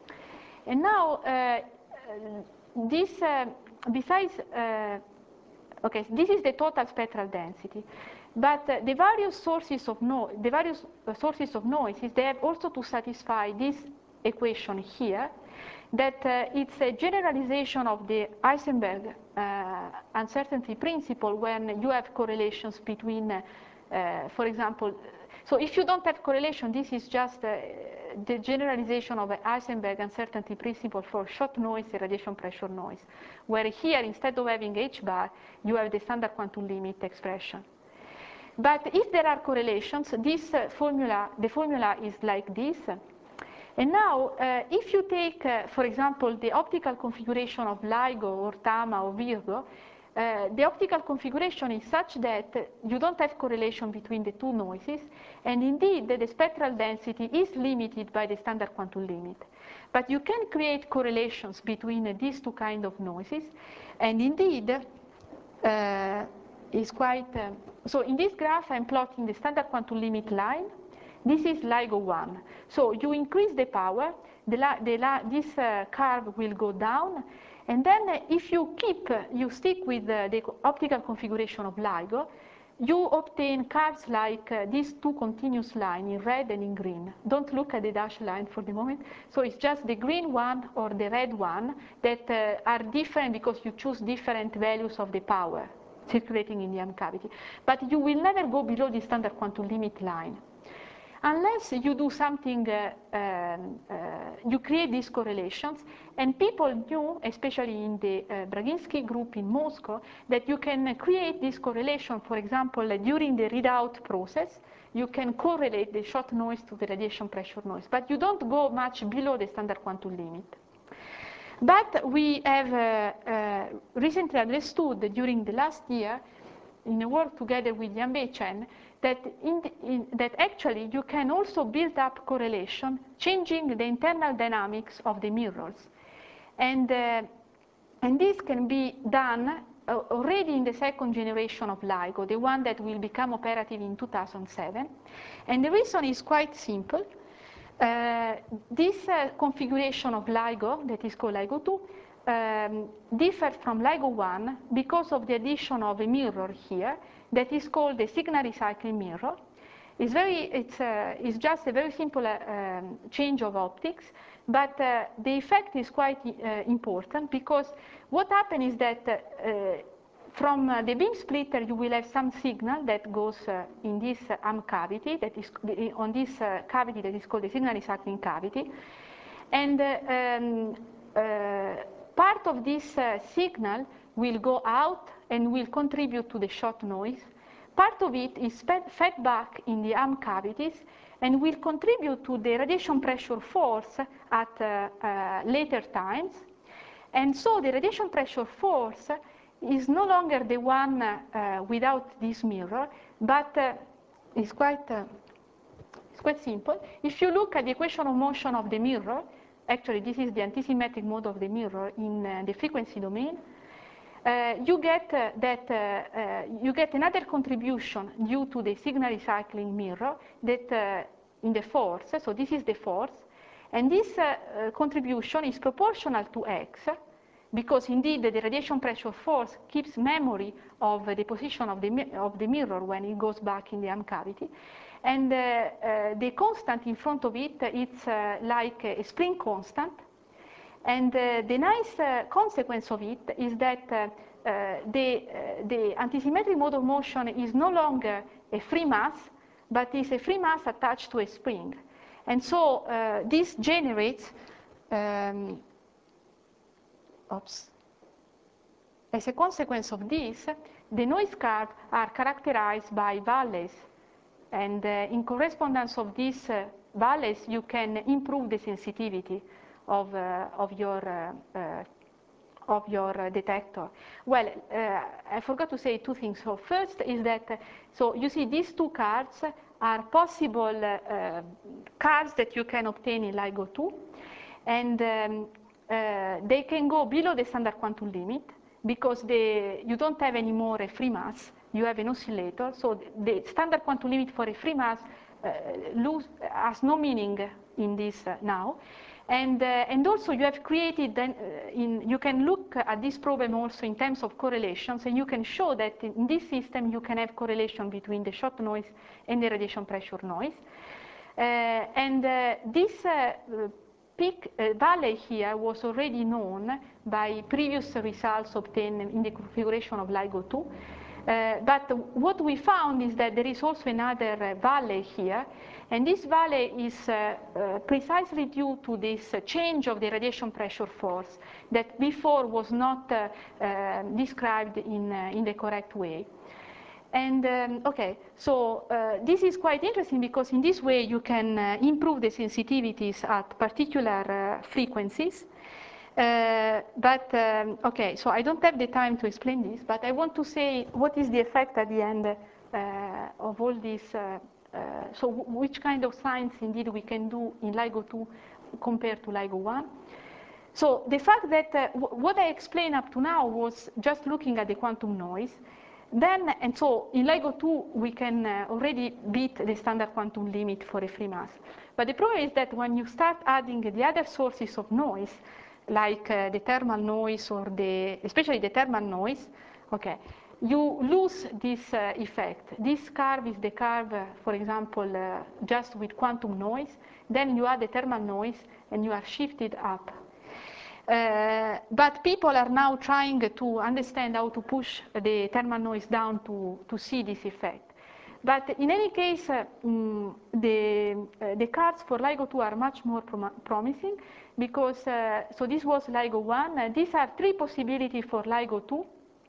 And now, uh, this, uh, besides, uh, okay, this is the total spectral density, but uh, the various sources of no the various uh, sources of noises, they have also to satisfy this equation here, that uh, it's a generalization of the Heisenberg uh, uncertainty principle when you have correlations between, uh, uh, for example, so if you don't have correlation, this is just uh, the generalization of a Heisenberg uncertainty principle for shot noise and radiation pressure noise, where here, instead of having h bar, you have the standard quantum limit expression. But if there are correlations, this uh, formula, the formula is like this. And now, uh, if you take, uh, for example, the optical configuration of LIGO or TAMA or Virgo, uh, the optical configuration is such that you don't have correlation between the two noises, and indeed the spectral density is limited by the standard quantum limit. But you can create correlations between uh, these two kind of noises, and indeed, uh, is quite, uh, so in this graph I'm plotting the standard quantum limit line. This is LIGO one. So you increase the power, the la the la this uh, curve will go down, and then uh, if you keep, uh, you stick with uh, the optical configuration of LIGO, you obtain curves like uh, these two continuous lines in red and in green. Don't look at the dashed line for the moment. So it's just the green one or the red one that uh, are different because you choose different values of the power circulating in the M cavity. But you will never go below the standard quantum limit line, unless you do something, uh, um, uh, you create these correlations. And people knew, especially in the uh, Braginsky group in Moscow, that you can create this correlation, for example, uh, during the readout process. You can correlate the shot noise to the radiation pressure noise, but you don't go much below the standard quantum limit. But we have uh, uh, recently understood during the last year, in a work together with Yanbei Chen, that, in the, in, that actually you can also build up correlation, changing the internal dynamics of the mirrors. And, uh, and this can be done uh, already in the second generation of LIGO, the one that will become operative in two thousand seven. And the reason is quite simple. Uh, this uh, configuration of LIGO, that is called LIGO two, um, differs from LIGO one because of the addition of a mirror here that is called the signal recycling mirror. It's, very, it's, uh, it's just a very simple uh, um, change of optics, but uh, the effect is quite uh, important because what happens is that uh, from uh, the beam splitter you will have some signal that goes uh, in this uh, A M cavity, that is on this uh, cavity that is called the signal recycling cavity. And uh, um, uh, part of this uh, signal will go out and will contribute to the shot noise. Part of it is fed back in the A M cavities and will contribute to the radiation pressure force at uh, uh, later times. And so the radiation pressure force is no longer the one uh, without this mirror, but uh, it's, quite, uh, it's quite simple. If you look at the equation of motion of the mirror, actually this is the antisymmetric mode of the mirror in uh, the frequency domain, Uh, you get uh, that uh, uh, you get another contribution due to the signal recycling mirror that uh, in the force, so this is the force, and this uh, uh, contribution is proportional to x, because indeed the radiation pressure force keeps memory of uh, the position of the, of the mirror when it goes back in the A M cavity, and uh, uh, the constant in front of it, it's uh, like a spring constant. And uh, the nice uh, consequence of it is that uh, uh, the, uh, the antisymmetric mode of motion is no longer a free mass, but is a free mass attached to a spring. And so uh, this generates, um, oops. As a consequence of this, the noise curves are characterized by valleys. And uh, in correspondence of these uh, valleys, you can improve the sensitivity of, uh, of your, uh, uh, of your uh, detector. Well, uh, I forgot to say two things. So first is that, uh, so you see these two cards are possible uh, cards that you can obtain in LIGO two, and um, uh, they can go below the standard quantum limit because they, you don't have anymore a free mass, you have an oscillator, so the standard quantum limit for a free mass uh, lose, has no meaning in this uh, now. And, uh, and also you have created, then, uh, in, you can look at this problem also in terms of correlations, and you can show that in this system you can have correlation between the shot noise and the radiation pressure noise. Uh, and uh, this uh, peak uh, valley here was already known by previous results obtained in the configuration of LIGO two. Uh, but what we found is that there is also another uh, valley here, and this valley is uh, uh, precisely due to this uh, change of the radiation pressure force that before was not uh, uh, described in, uh, in the correct way. And um, okay, so uh, this is quite interesting because in this way you can uh, improve the sensitivities at particular uh, frequencies. Uh, but, um, okay, so I don't have the time to explain this, but I want to say what is the effect at the end uh, of all this, uh, uh, so which kind of science indeed we can do in LIGO two compared to LIGO one. So the fact that uh, what I explained up to now was just looking at the quantum noise. Then, and so in LIGO two we can uh, already beat the standard quantum limit for a free mass. But the problem is that when you start adding the other sources of noise, like uh, the thermal noise or the, especially the thermal noise, okay, you lose this uh, effect. This curve is the curve, uh, for example, uh, just with quantum noise. Then you add the thermal noise and you are shifted up. Uh, but people are now trying to understand how to push the thermal noise down to, to see this effect. But in any case, uh, mm, the, uh, the cards for LIGO two are much more prom promising because, uh, so this was LIGO one. Uh, these are three possibilities for LIGO two.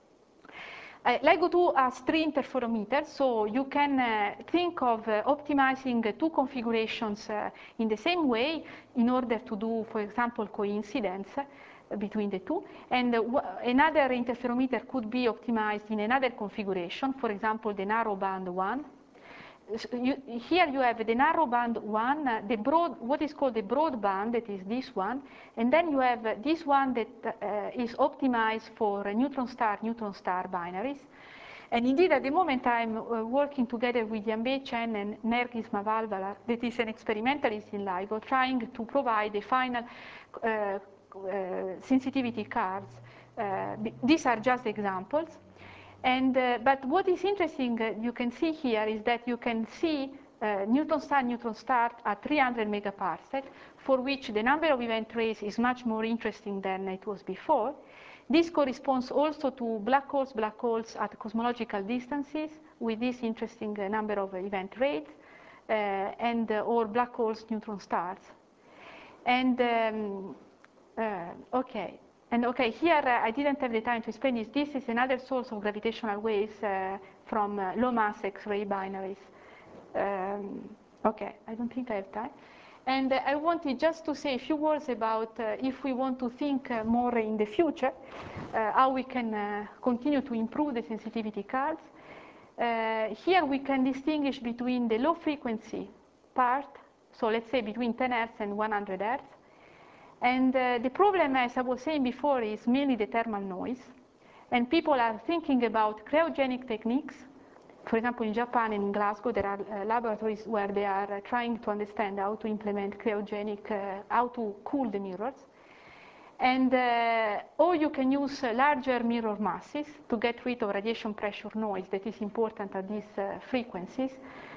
Uh, LIGO two has three interferometers, so you can uh, think of uh, optimizing uh, two configurations uh, in the same way in order to do, for example, coincidence uh, between the two. And uh, another interferometer could be optimized in another configuration, for example, the narrowband one. So you, here you have the narrowband one, uh, the broad, what is called the broadband, that is this one, and then you have uh, this one that uh, is optimized for uh, neutron star, neutron star binaries. And indeed, at the moment, I'm uh, working together with Yanbei Chen and Nergis Mavalvalar, that is an experimentalist in LIGO, trying to provide a final uh, uh, sensitivity cards. Uh, these are just examples. And, uh, but what is interesting, uh, you can see here, is that you can see uh, neutron star, neutron star at three hundred megaparsec, for which the number of event rays is much more interesting than it was before. This corresponds also to black holes, black holes at cosmological distances with this interesting uh, number of event rates, uh, and uh, or black holes, neutron stars. And um, uh, okay, and okay, here uh, I didn't have the time to explain this. This is another source of gravitational waves uh, from uh, low mass X-ray binaries. Um, okay, I don't think I have time. And uh, I wanted just to say a few words about uh, if we want to think uh, more in the future, uh, how we can uh, continue to improve the sensitivity cards. Uh, here we can distinguish between the low frequency part, so let's say between ten hertz and one hundred hertz. And uh, the problem, as I was saying before, is mainly the thermal noise. And people are thinking about cryogenic techniques. For example, in Japan and in Glasgow, there are uh, laboratories where they are uh, trying to understand how to implement cryogenic, uh, how to cool the mirrors. And, uh, or you can use uh, larger mirror masses to get rid of radiation pressure noise that is important at these uh, frequencies.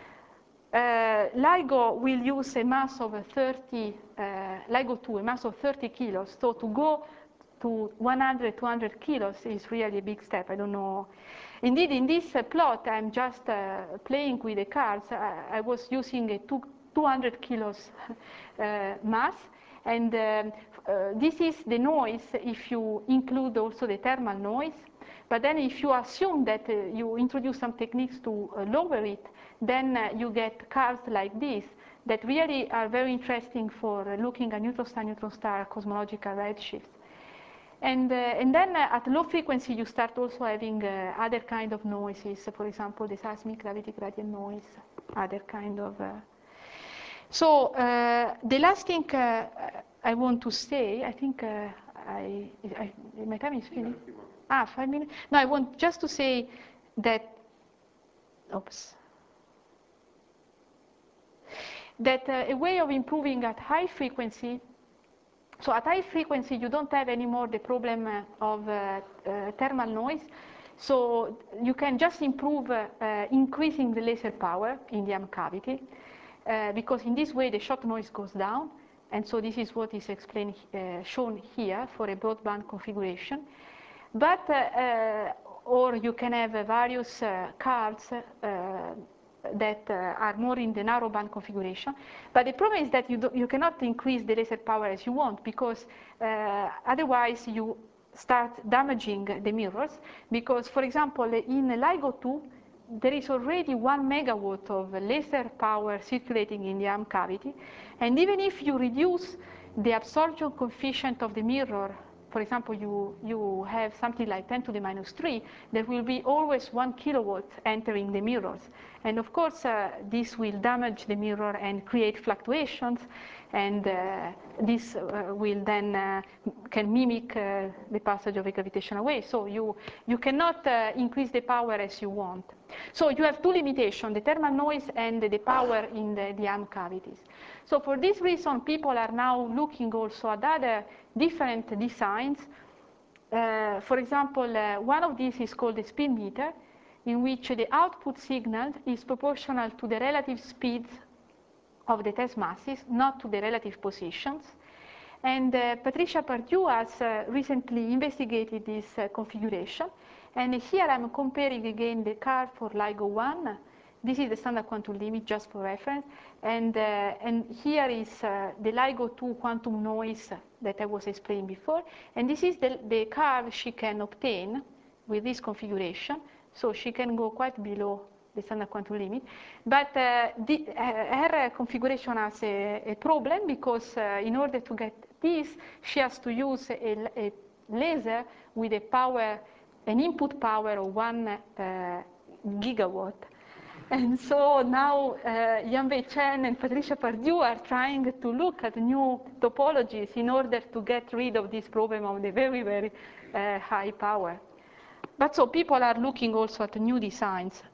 Uh, LIGO will use a mass of thirty, uh, LIGO two, a mass of thirty kilos. So to go to one hundred, two hundred kilos is really a big step. I don't know. Indeed, in this uh, plot, I'm just uh, playing with the cards. I, I was using a two, two hundred kilos uh, mass. And um, uh, this is the noise if you include also the thermal noise. But then if you assume that uh, you introduce some techniques to uh, lower it, then uh, you get cards like this that really are very interesting for uh, looking at neutron star, neutron star cosmological redshifts. And, uh, and then uh, at low frequency, you start also having uh, other kind of noises, for example, the seismic gravity gradient noise, other kind of. Uh... So uh, the last thing uh, I want to say, I think uh, I, I, my time is finished. Ah, five minutes? No, I want just to say that, oops. That uh, a way of improving at high frequency. So at high frequency, you don't have anymore the problem uh, of uh, uh, thermal noise. So you can just improve uh, uh, increasing the laser power in the M cavity, uh, because in this way the shot noise goes down. And so this is what is explained, uh, shown here for a broadband configuration. But, uh, uh, or you can have uh, various uh, cards uh, that uh, are more in the narrowband configuration. But the problem is that you, do, you cannot increase the laser power as you want, because uh, otherwise you start damaging the mirrors. Because, for example, in LIGO two, there is already one megawatt of laser power circulating in the arm cavity. And even if you reduce the absorption coefficient of the mirror, for example, you, you have something like ten to the minus three, there will be always one kilowatt entering the mirrors. And of course, uh, this will damage the mirror and create fluctuations. And uh, this uh, will then uh, can mimic uh, the passage of a gravitational wave. So you, you cannot uh, increase the power as you want. So you have two limitations, the thermal noise and the power in the, the arm cavities. So for this reason, people are now looking also at other different designs. Uh, for example, uh, one of these is called the speed meter, in which the output signal is proportional to the relative speeds of the test masses, not to the relative positions. And uh, Patricia Pardue has uh, recently investigated this uh, configuration. And here I'm comparing again the curve for LIGO one. This is the standard quantum limit, just for reference. And, uh, and here is uh, the LIGO two quantum noise that I was explaining before. And this is the, the curve she can obtain with this configuration. So she can go quite below the standard quantum limit. But uh, the, uh, her configuration has a, a problem, because uh, in order to get this, she has to use a, a laser with a power, an input power of one uh, gigawatt. And so now uh, Yan-Wei Chen and Patricia Pardue are trying to look at new topologies in order to get rid of this problem of the very, very uh, high power. But so people are looking also at new designs.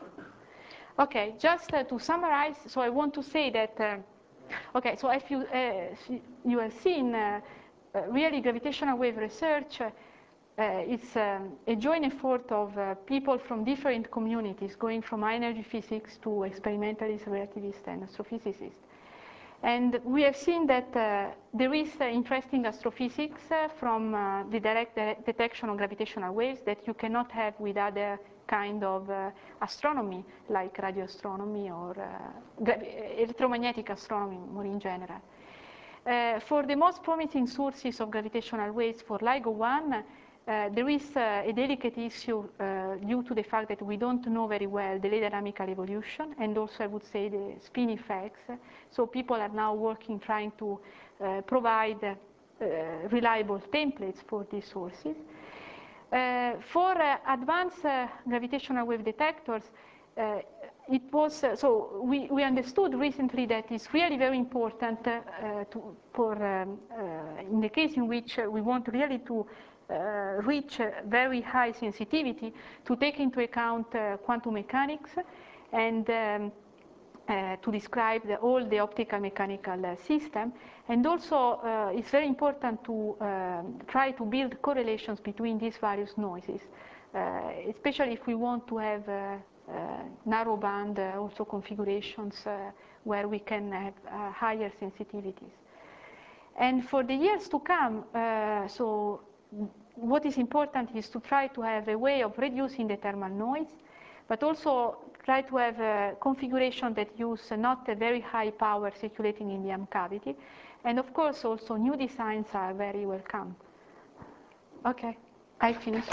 Okay, just uh, to summarize, so I want to say that, uh, okay, so if you, uh, you have seen uh, uh, really gravitational wave research uh, it's um, a joint effort of uh, people from different communities, going from high energy physics to experimentalists, relativists, and astrophysicists. And we have seen that uh, there is uh, interesting astrophysics uh, from uh, the direct de detection of gravitational waves that you cannot have with other kind of uh, astronomy, like radio astronomy or uh, electromagnetic astronomy more in general. Uh, for the most promising sources of gravitational waves for LIGO one, uh, there is uh, a delicate issue uh, due to the fact that we don't know very well the late dynamical evolution, and also I would say the spin effects. So people are now working trying to uh, provide uh, reliable templates for these sources. Uh, for uh, advanced uh, gravitational wave detectors, uh, it was, uh, so we, we understood recently that it's really very important uh, to, for, um, uh, in the case in which uh, we want really to uh, reach uh, very high sensitivity, to take into account uh, quantum mechanics and um, uh, to describe the, all the optical mechanical uh, system. And also uh, it's very important to uh, try to build correlations between these various noises, uh, especially if we want to have uh, Uh, narrow band uh, also configurations uh, where we can have uh, higher sensitivities. And for the years to come, uh, so what is important is to try to have a way of reducing the thermal noise, but also try to have a configuration that use not a very high power circulating in the amp cavity. And of course, also new designs are very welcome. Okay, I finished.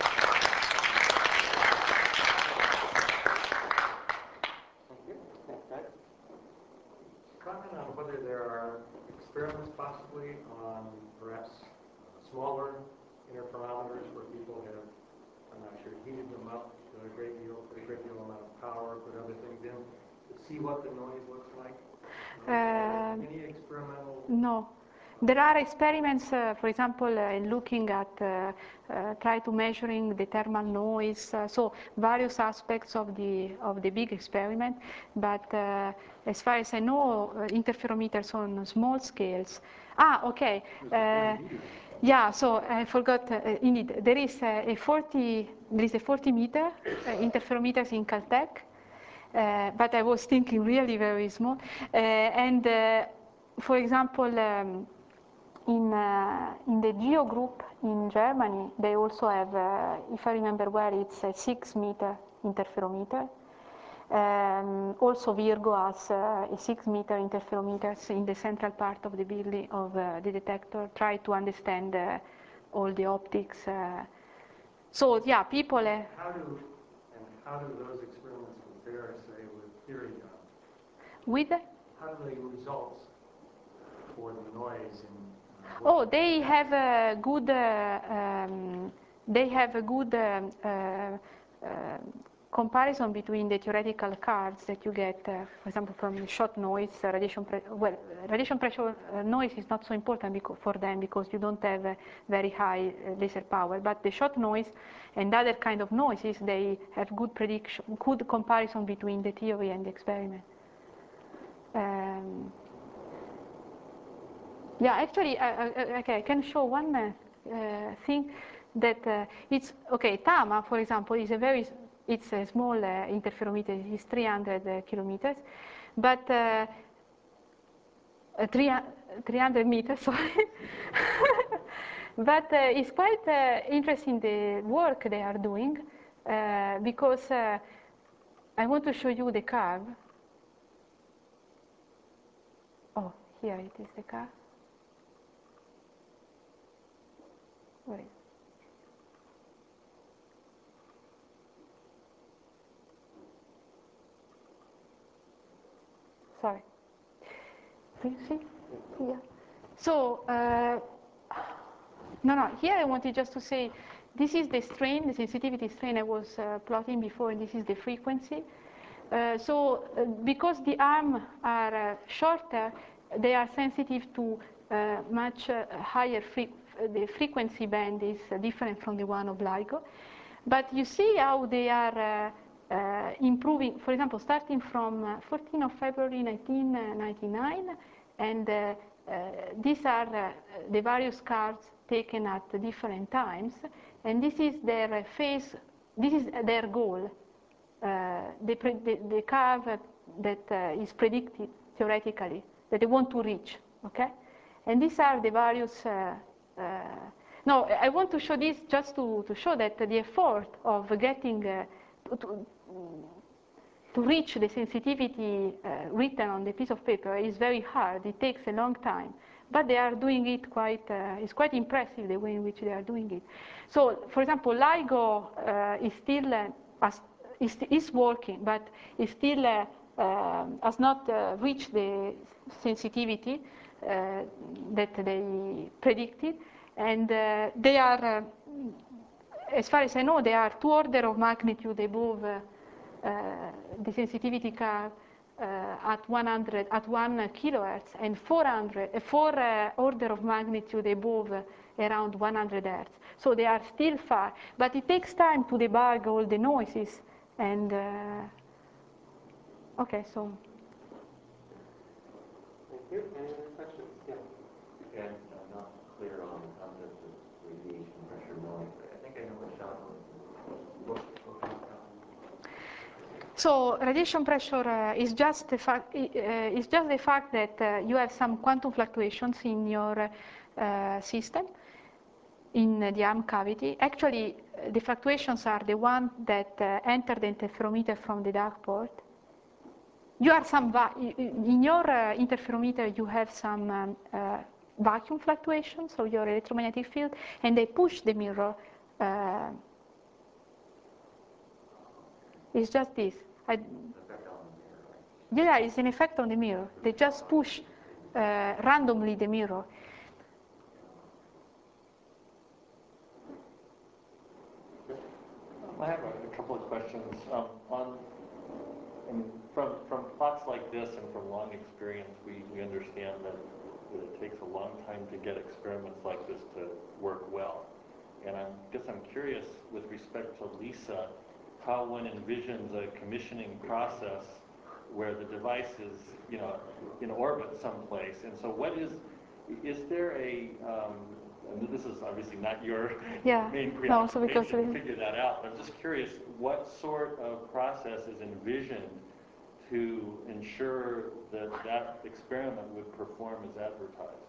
Comment on whether there are experiments possibly on perhaps smaller interferometers where people have, I'm not sure, heated them up to a great deal, put a great deal amount of power, put other things in, to see what the noise looks like? Uh, Any experimental? No. There are experiments, uh, for example, uh, in looking at, uh, uh, try to measuring the thermal noise, uh, so various aspects of the, of the big experiment, but uh, as far as I know, uh, interferometers on small scales. Ah, okay. Uh, yeah, so I forgot, uh, indeed, there is a, a forty, there is a forty meter uh, interferometers in Caltech, uh, but I was thinking really very small, uh, and uh, for example, um, In, uh, in the GEO group in Germany, they also have, uh, if I remember well, it's a six meter interferometer. Um, also Virgo has uh, a six meter interferometers in the central part of the building of uh, the detector, try to understand uh, all the optics. Uh, so yeah, people... Uh, how do, and how do those experiments compare, say, with theory done? With? How do the results for the noise in Oh, they have a good. Uh, um, they have a good um, uh, uh, comparison between the theoretical cards that you get, uh, for example, from shot noise, uh, radiation. Well, radiation pressure uh, noise is not so important for them because you don't have a very high uh, laser power. But the shot noise and other kind of noises, they have good prediction, good comparison between the theory and the experiment. Um, Yeah, actually, uh, uh, okay, I can show one uh, uh, thing that uh, it's, okay, TAMA, for example, is a very, it's a small uh, interferometer, it's three hundred uh, kilometers, but uh, uh, three hundred meters, sorry. But uh, it's quite uh, interesting the work they are doing uh, because uh, I want to show you the curve. Oh, here it is, the curve. Where is it? Sorry. Do you see? Here. So, uh, no, no, here I wanted just to say, this is the strain, the sensitivity strain I was uh, plotting before, and this is the frequency. Uh, so, uh, because the arms are uh, shorter, they are sensitive to uh, much uh, higher frequency. The frequency band is uh, different from the one of LIGO. But you see how they are uh, uh, improving, for example, starting from uh, fourteenth of February nineteen ninety-nine, and uh, uh, these are uh, the various cards taken at different times, and this is their phase, this is their goal, uh, the, the, the curve that uh, is predicted theoretically, that they want to reach, okay? And these are the various, uh, uh, no, I want to show this just to, to show that the effort of getting, uh, to, to reach the sensitivity uh, written on the piece of paper is very hard. It takes a long time. But they are doing it quite, uh, it's quite impressive the way in which they are doing it. So, for example, LIGO uh, is still, uh, as, is, is working, but is still uh, uh, has not uh, reached the sensitivity uh, that they predicted. And uh, they are, uh, as far as I know, they are two orders of magnitude above uh, uh, the sensitivity curve uh, at one hundred, at one kilohertz, and four hundred, uh, four uh, order of magnitude above uh, around one hundred hertz. So they are still far, but it takes time to debug all the noises. And uh, okay, so. Thank you. Any other questions? Yeah. Again, I'm not clear on the concept of radiation pressure noise. I think I know what Sean was. So radiation pressure uh, is just the fact uh, is just the fact that uh, you have some quantum fluctuations in your uh, system, in uh, the arm cavity. Actually, uh, the fluctuations are the ones that uh, enter the interferometer from the dark port. You are some va in your uh, interferometer. You have some um, uh, vacuum fluctuations, so your electromagnetic field, and they push the mirror. Uh, it's just this. I, yeah, it's an effect on the mirror. They just push uh, randomly the mirror. I have a, a couple of questions. Um, on, and from, from plots like this and from long experience, we, we understand that, that it takes a long time to get experiments like this to work well. And I guess I'm curious with respect to LISA, how one envisions a commissioning process where the device is, you know, in orbit someplace. And so what is, is there a, um, and this is obviously not your yeah. main No, also preoccupation because to figure that out, but I'm just curious what sort of process is envisioned to ensure that that experiment would perform as advertised?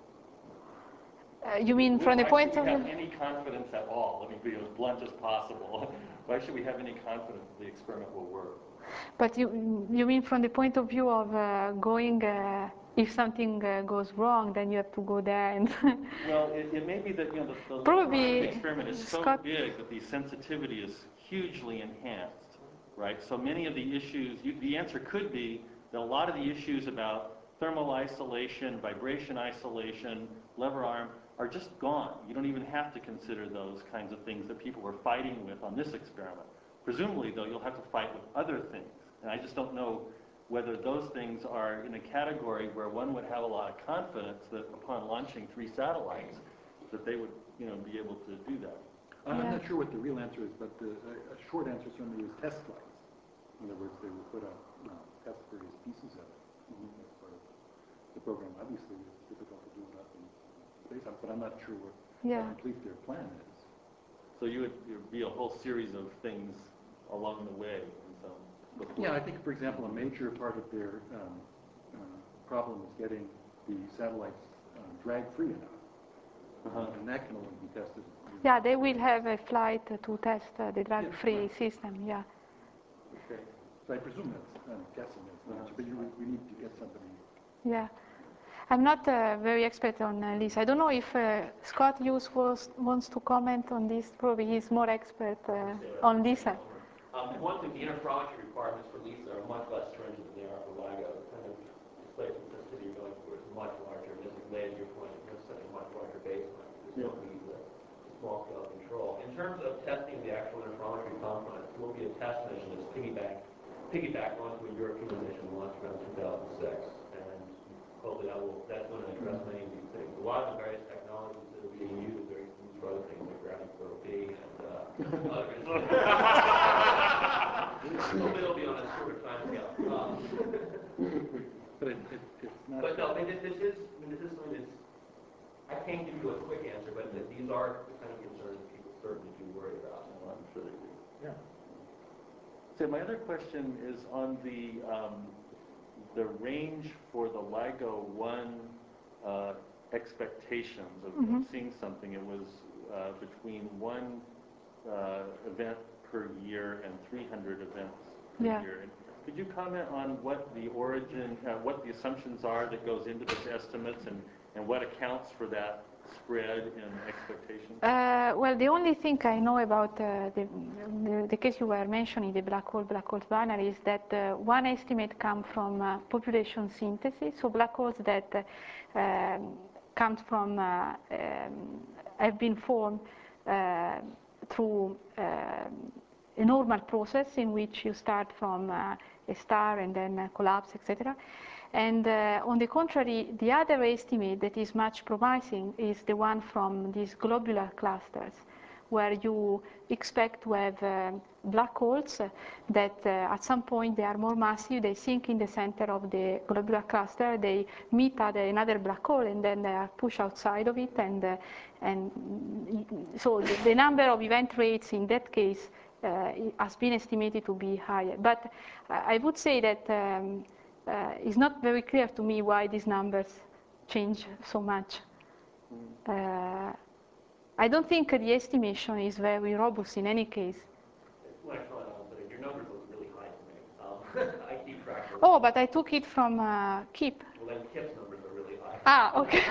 Uh, you mean from the point of view? Why should we have any confidence at all? Let me be as blunt as possible. Why should we have any confidence that the experiment will work? But you, you mean from the point of view of uh, going, uh, if something uh, goes wrong, then you have to go there and... Well, it, it may be that, you know, the, the Probably, experiment is so Scott, big that the sensitivity is hugely enhanced, right? So many of the issues, you, the answer could be that a lot of the issues about thermal isolation, vibration isolation, lever arm, are just gone. You don't even have to consider those kinds of things that people were fighting with on this experiment. Presumably, though, you'll have to fight with other things. And I just don't know whether those things are in a category where one would have a lot of confidence that upon launching three satellites, that they would, you know, be able to do that. I'm Yeah. not sure what the real answer is, but the, a, a short answer certainly is test flights. In other words, they will put out, you know, test various pieces of it. Mm-hmm. As part of the program. Obviously, it's difficult to do it up in space, but I'm not sure what yeah. how complete their plan is. So you would, there would be a whole series of things along the way. And so before. Yeah, I think, for example, a major part of their um, uh, problem is getting the satellites um, drag-free enough. Uh-huh. And that can only be tested. Yeah, they will have a flight to test uh, the drag-free yeah, right. system, yeah. Okay. So I presume that's, I'm guessing that's the answer, but you, we need to get somebody. Yeah. I'm not uh, very expert on uh, LISA. I don't know if uh, Scott Hughes was, wants to comment on this. Probably he's more expert uh, on LISA. Um, one thing, the interferometry requirements for LISA are much less stringent than they are for LIGO. The kind of display simplicity you're going for is much larger. And this is related to your point, there's such a much larger baseline. You don't need the small scale control. In terms of testing the actual interferometry components, there will be a test mission that's piggyback, piggyback onto a European mission launched around two thousand six. And hopefully that will, that's going to address many of these things. A lot of the various technologies that are being used are used for other things like gravity probe B and uh, other hopefully it'll be on a shorter time scale. Um, but it, it, it's not. but no, I mean, this, this is, I mean, this is something that's, I can't give you a quick answer, but th- these are the kind of concerns that people certainly do worry about. Well, I'm sure they do. Yeah. So my other question is on the um, the range for the LIGO one uh, expectations of, Mhm. of seeing something. It was uh, between one uh, event per year and three hundred events per Yeah. year. And could you comment on what the origin, uh, what the assumptions are that goes into those estimates, and, and what accounts for that spread in expectations? Uh, well, the only thing I know about uh, the, the, the case you were mentioning, the black hole, black holes binary, is that uh, one estimate comes from uh, population synthesis, so black holes that uh, um, comes from, uh, um, have been formed uh, through uh, a normal process in which you start from uh, a star and then uh, collapse, et cetera. And uh, on the contrary, the other estimate that is much promising is the one from these globular clusters, where you expect to have uh, black holes uh, that uh, at some point they are more massive, they sink in the center of the globular cluster, they meet other, another black hole, and then they are pushed outside of it. And, uh, and so the, the number of event rates in that case uh, has been estimated to be higher. But I would say that um, Uh, it's not very clear to me why these numbers change so much. Uh, I don't think the estimation is very robust in any case. Well, actually, I don't know, your numbers look really high to me. Um, I keep track of. Oh, but I took it from uh, Kip. Well, then Kip's numbers are really high. Ah, okay.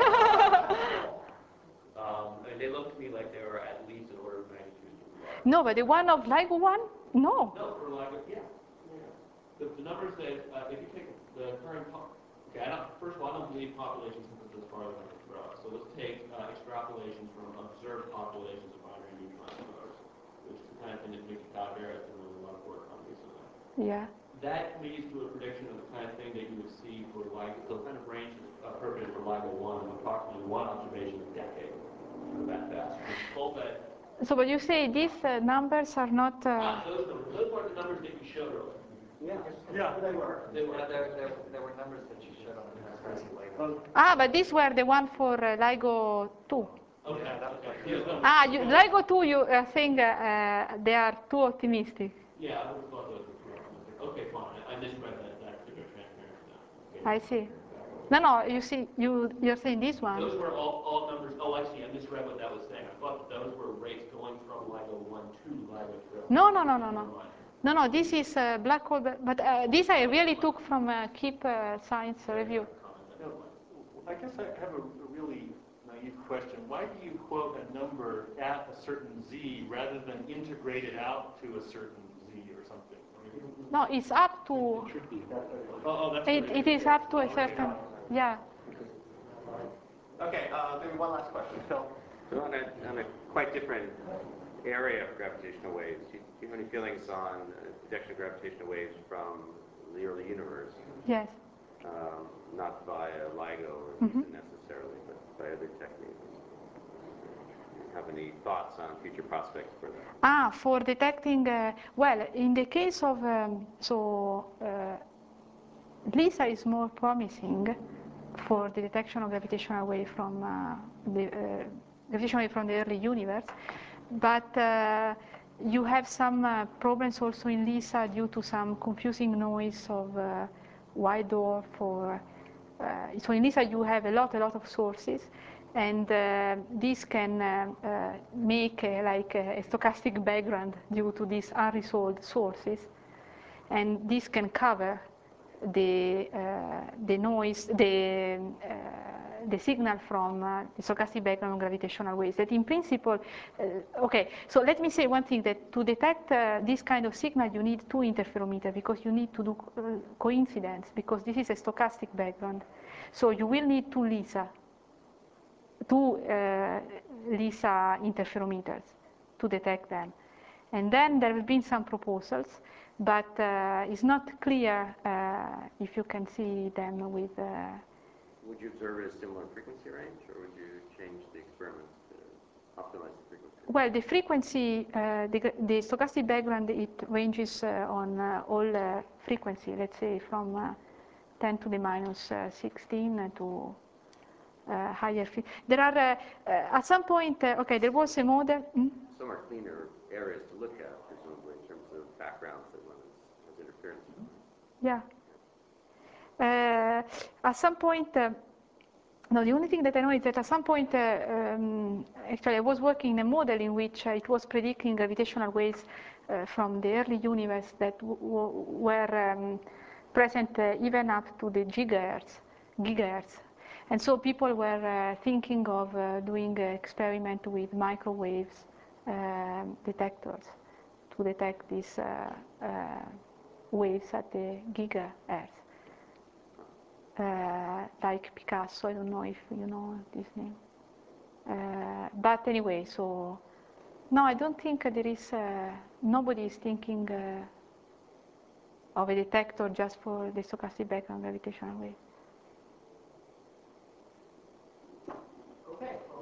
um, and they look to me like they were at least an order of magnitude too large. No, but the one of LIGO one? No. No, for LIGO, yeah. yeah. The, the numbers that, uh, if you take the current, po- okay, I don't, first of all, I don't believe population synthesis is far as I can throw. So let's take uh, extrapolations from observed populations of binary neutron stars, which is the kind of thing that Mickey Calvera has been doing a lot of work on recently. Yeah. That leads to a prediction of the kind of thing that you would see for LIGO, so kind of range is appropriate for LIGO one, approximately one observation a decade, that fast. Hold that. So, but you say these uh, numbers are not... Uh... Ah, those numbers, those are the numbers that you showed earlier. Yeah. Yeah. They were. They were. Yeah, there, there, there were numbers that you showed on the transparency later. Ah, but these were the one for uh, LIGO two. Okay. Yeah, that was okay. like- Ah, you, LIGO two, you are saying uh, uh, they are too optimistic. Yeah, I would have thought those were too optimistic. Okay, fine. I, I misread that, that particular transparency now. Okay. I see. No, no, you see, you, you're saying this one. Those were all, all numbers. Oh, I see. I misread what that was saying. I thought those were rates going from LIGO one to LIGO two. No, no, no, no, no. No, no, this is uh, black hole, but uh, this I really took from uh, Keep uh, Science Review. Now, I guess I have a, a really naive question. Why do you quote a number at a certain z rather than integrate it out to a certain z or something? I mean, No, it's up to, oh, oh, that's it, what it is up to a certain, yeah. Okay, uh, maybe one last question. Phil? So on a, on a quite different area of gravitational waves, do you, do you have any feelings on uh, detection of gravitational waves from the early universe? Yes. Um, not via LIGO or Mhm. LISA necessarily, but by other techniques. Do you have any thoughts on future prospects for that? Ah, for detecting, uh, well, in the case of, um, so, uh, LISA is more promising for the detection of gravitational wave from uh, the uh, gravitational wave from the early universe, but uh, you have some uh, problems also in LISA due to some confusing noise of uh, wide dwarf. Or uh, so in LISA you have a lot, a lot of sources, and uh, this can uh, uh, make uh, like a stochastic background due to these unresolved sources, and this can cover the uh, the noise, the uh, the signal from uh, the stochastic background of gravitational waves. That in principle, uh, okay. So let me say one thing: that to detect uh, this kind of signal, you need two interferometers because you need to do uh, coincidence, because this is a stochastic background. So you will need two LISA, two uh, LISA interferometers to detect them. And then there have been some proposals, but uh, it's not clear uh, if you can see them with... Uh, Would you observe it at a similar frequency range, or would you change the experiments to optimize the frequency? Well, the frequency, uh, the, the stochastic background, it ranges uh, on uh, all uh, frequency, let's say from uh, ten to the minus uh, sixteen to uh, higher. There are, uh, uh, at some point, uh, okay, there was a model. Hmm? Some are cleaner areas to look at, presumably, in terms of backgrounds that one has interference with. Yeah. Uh, at some point, uh, no, the only thing that I know is that at some point, uh, um, actually, I was working in a model in which uh, it was predicting gravitational waves uh, from the early universe that w w were um, present uh, even up to the gigahertz, gigahertz. And so people were uh, thinking of uh, doing an experiment with microwaves uh, detectors to detect these uh, uh, waves at the gigahertz. Uh, like Picasso, I don't know if you know this name. Uh, but anyway, so, no, I don't think there is, uh, nobody is thinking uh, of a detector just for the stochastic background gravitational wave. Okay.